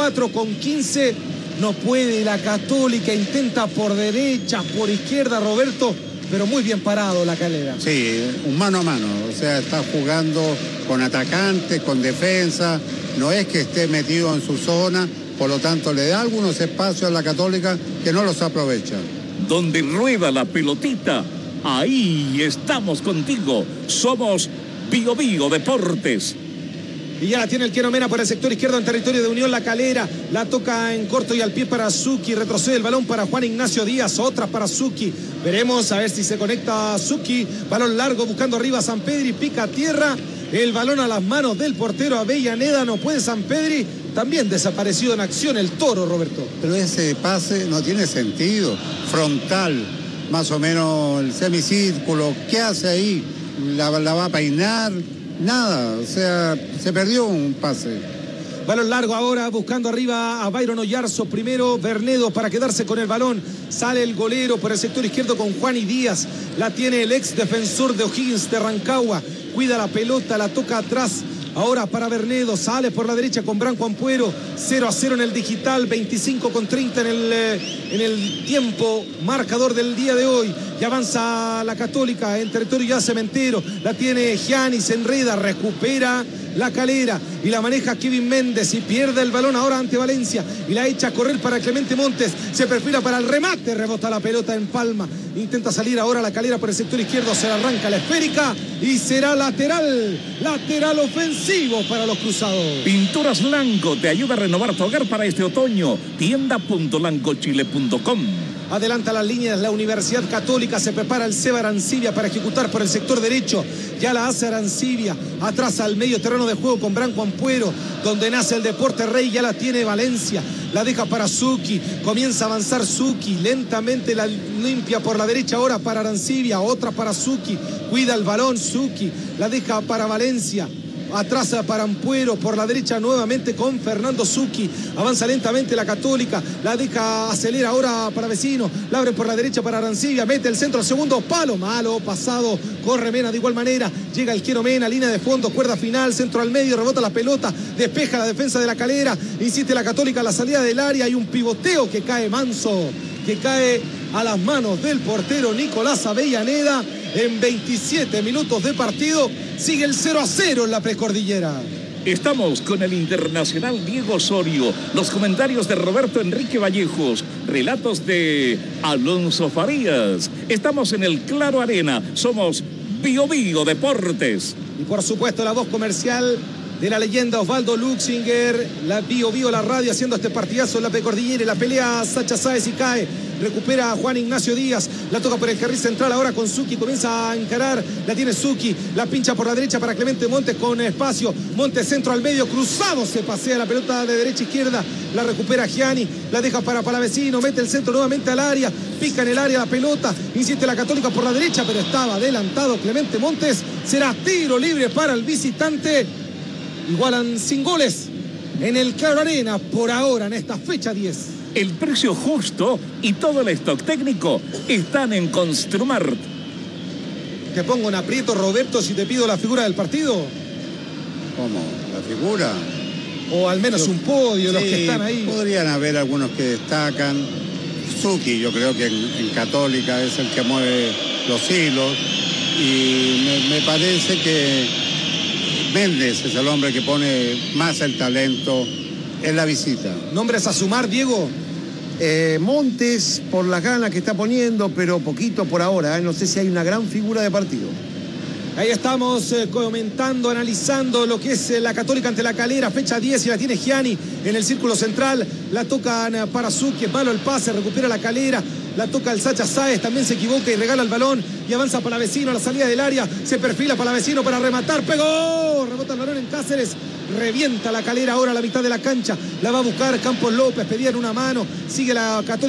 24:15. No puede la Católica, intenta por derecha, por izquierda Roberto, pero muy bien parado la Calera. Sí, un mano a mano, o sea, está jugando con atacantes, con defensa, no es que esté metido en su zona, por lo tanto le da algunos espacios a la Católica que no los aprovecha. Donde rueda la pelotita, ahí estamos contigo. Somos Bio Bio Deportes. Y ya la tiene el Keno Mena por el sector izquierdo en territorio de Unión La Calera. La toca en corto y al pie para Zucchi. Retrocede el balón para Juan Ignacio Díaz. Otra para Zucchi. Veremos a ver si se conecta Zucchi. Balón largo buscando arriba a Sampedri. Pica a tierra. El balón a las manos del portero Avellaneda. No puede Sampedri. También desaparecido en acción el Toro, Roberto. Pero ese pase no tiene sentido. Frontal, más o menos el semicírculo. ¿Qué hace ahí? ¿La va a peinar? Nada, o sea, se perdió un pase. Balón largo ahora, buscando arriba a Byron Oyarzo. Primero Bernedo para quedarse con el balón. Sale el golero por el sector izquierdo con Juan y Díaz. La tiene el ex defensor de O'Higgins de Rancagua. Cuida la pelota, la toca atrás. Ahora para Bernedo, sale por la derecha con Branco Ampuero. 0-0 en el digital, 25:30 en el tiempo marcador del día de hoy. Y avanza la Católica en territorio ya cementero. La tiene Gianni, se enreda, recupera la Calera y la maneja Kevin Méndez y pierde el balón ahora ante Valencia y la echa a correr para Clemente Montes. Se perfila para el remate, rebota la pelota en palma. Intenta salir ahora la Calera por el sector izquierdo, se la arranca la esférica y será lateral ofensivo para los cruzados. Pinturas Lanco te ayuda a renovar tu hogar para este otoño. Tienda.lancochile.com. Adelanta las líneas la Universidad Católica, se prepara el Seba Arancibia para ejecutar por el sector derecho. Ya la hace Arancibia, atrás al medio terreno de juego con Branco Ampuero, donde nace el Deporte Rey, ya la tiene Valencia. La deja para Zucchi, comienza a avanzar Zucchi, lentamente la limpia por la derecha ahora para Arancibia, otra para Zucchi, cuida el balón Zucchi, la deja para Valencia. Atrás para Ampuero, por la derecha nuevamente con Fernando Zucchi. Avanza lentamente la Católica, la deja, acelera ahora para Vecino, la abre por la derecha para Arancibia, mete el centro al segundo palo, malo, pasado, corre Mena de igual manera, llega el Keno Mena, línea de fondo, cuerda final, centro al medio, rebota la pelota, despeja la defensa de la Calera, insiste la Católica a la salida del área, hay un pivoteo que cae manso, que cae a las manos del portero Nicolás Avellaneda. En 27 minutos de partido sigue el 0-0 en la precordillera. Estamos con el internacional Diego Osorio, los comentarios de Roberto Enrique Vallejos, relatos de Alonso Farías. Estamos en el Claro Arena, somos Bio Bio Deportes. Y por supuesto la voz comercial de la leyenda Osvaldo Luxinger, la Bio Bio, la radio haciendo este partidazo en la precordillera, la pelea Sacha Sáez y cae. Recupera a Juan Ignacio Díaz, la toca por el carril central ahora con Zucchi, comienza a encarar, la tiene Zucchi, la pincha por la derecha para Clemente Montes con espacio, Montes centro al medio, cruzado, se pasea la pelota de derecha a izquierda, la recupera Gianni, la deja para Palavecino, mete el centro nuevamente al área, pica en el área la pelota, insiste la Católica por la derecha, pero estaba adelantado Clemente Montes, será tiro libre para el visitante, igualan sin goles en el Claro Arena por ahora en esta fecha 10. El precio justo y todo el stock técnico están en Construmart. Te pongo en aprieto, Roberto, si te pido la figura del partido. ¿Cómo? ¿La figura? O al menos un podio, los que están ahí. Podrían haber algunos que destacan. Zucchi, yo creo que en Católica es el que mueve los hilos. Y me parece que Méndez es el hombre que pone más el talento en la visita. ¿Nombres a sumar, Diego? Montes, por las ganas que está poniendo, pero poquito por ahora. No sé si hay una gran figura de partido. Ahí estamos comentando, analizando lo que es la Católica ante la Calera, fecha 10, y la tiene Gianni en el círculo central. La tocan para Zucchi, es malo el pase, recupera la Calera. La toca el Sacha Sáez, también se equivoca y regala el balón y avanza para Vecino a la salida del área. Se perfila para Vecino para rematar. ¡Pegó! Rebota el balón en Cáceres. Revienta la Calera ahora a la mitad de la cancha. La va a buscar Campos López. Pedían una mano. Sigue la Católica.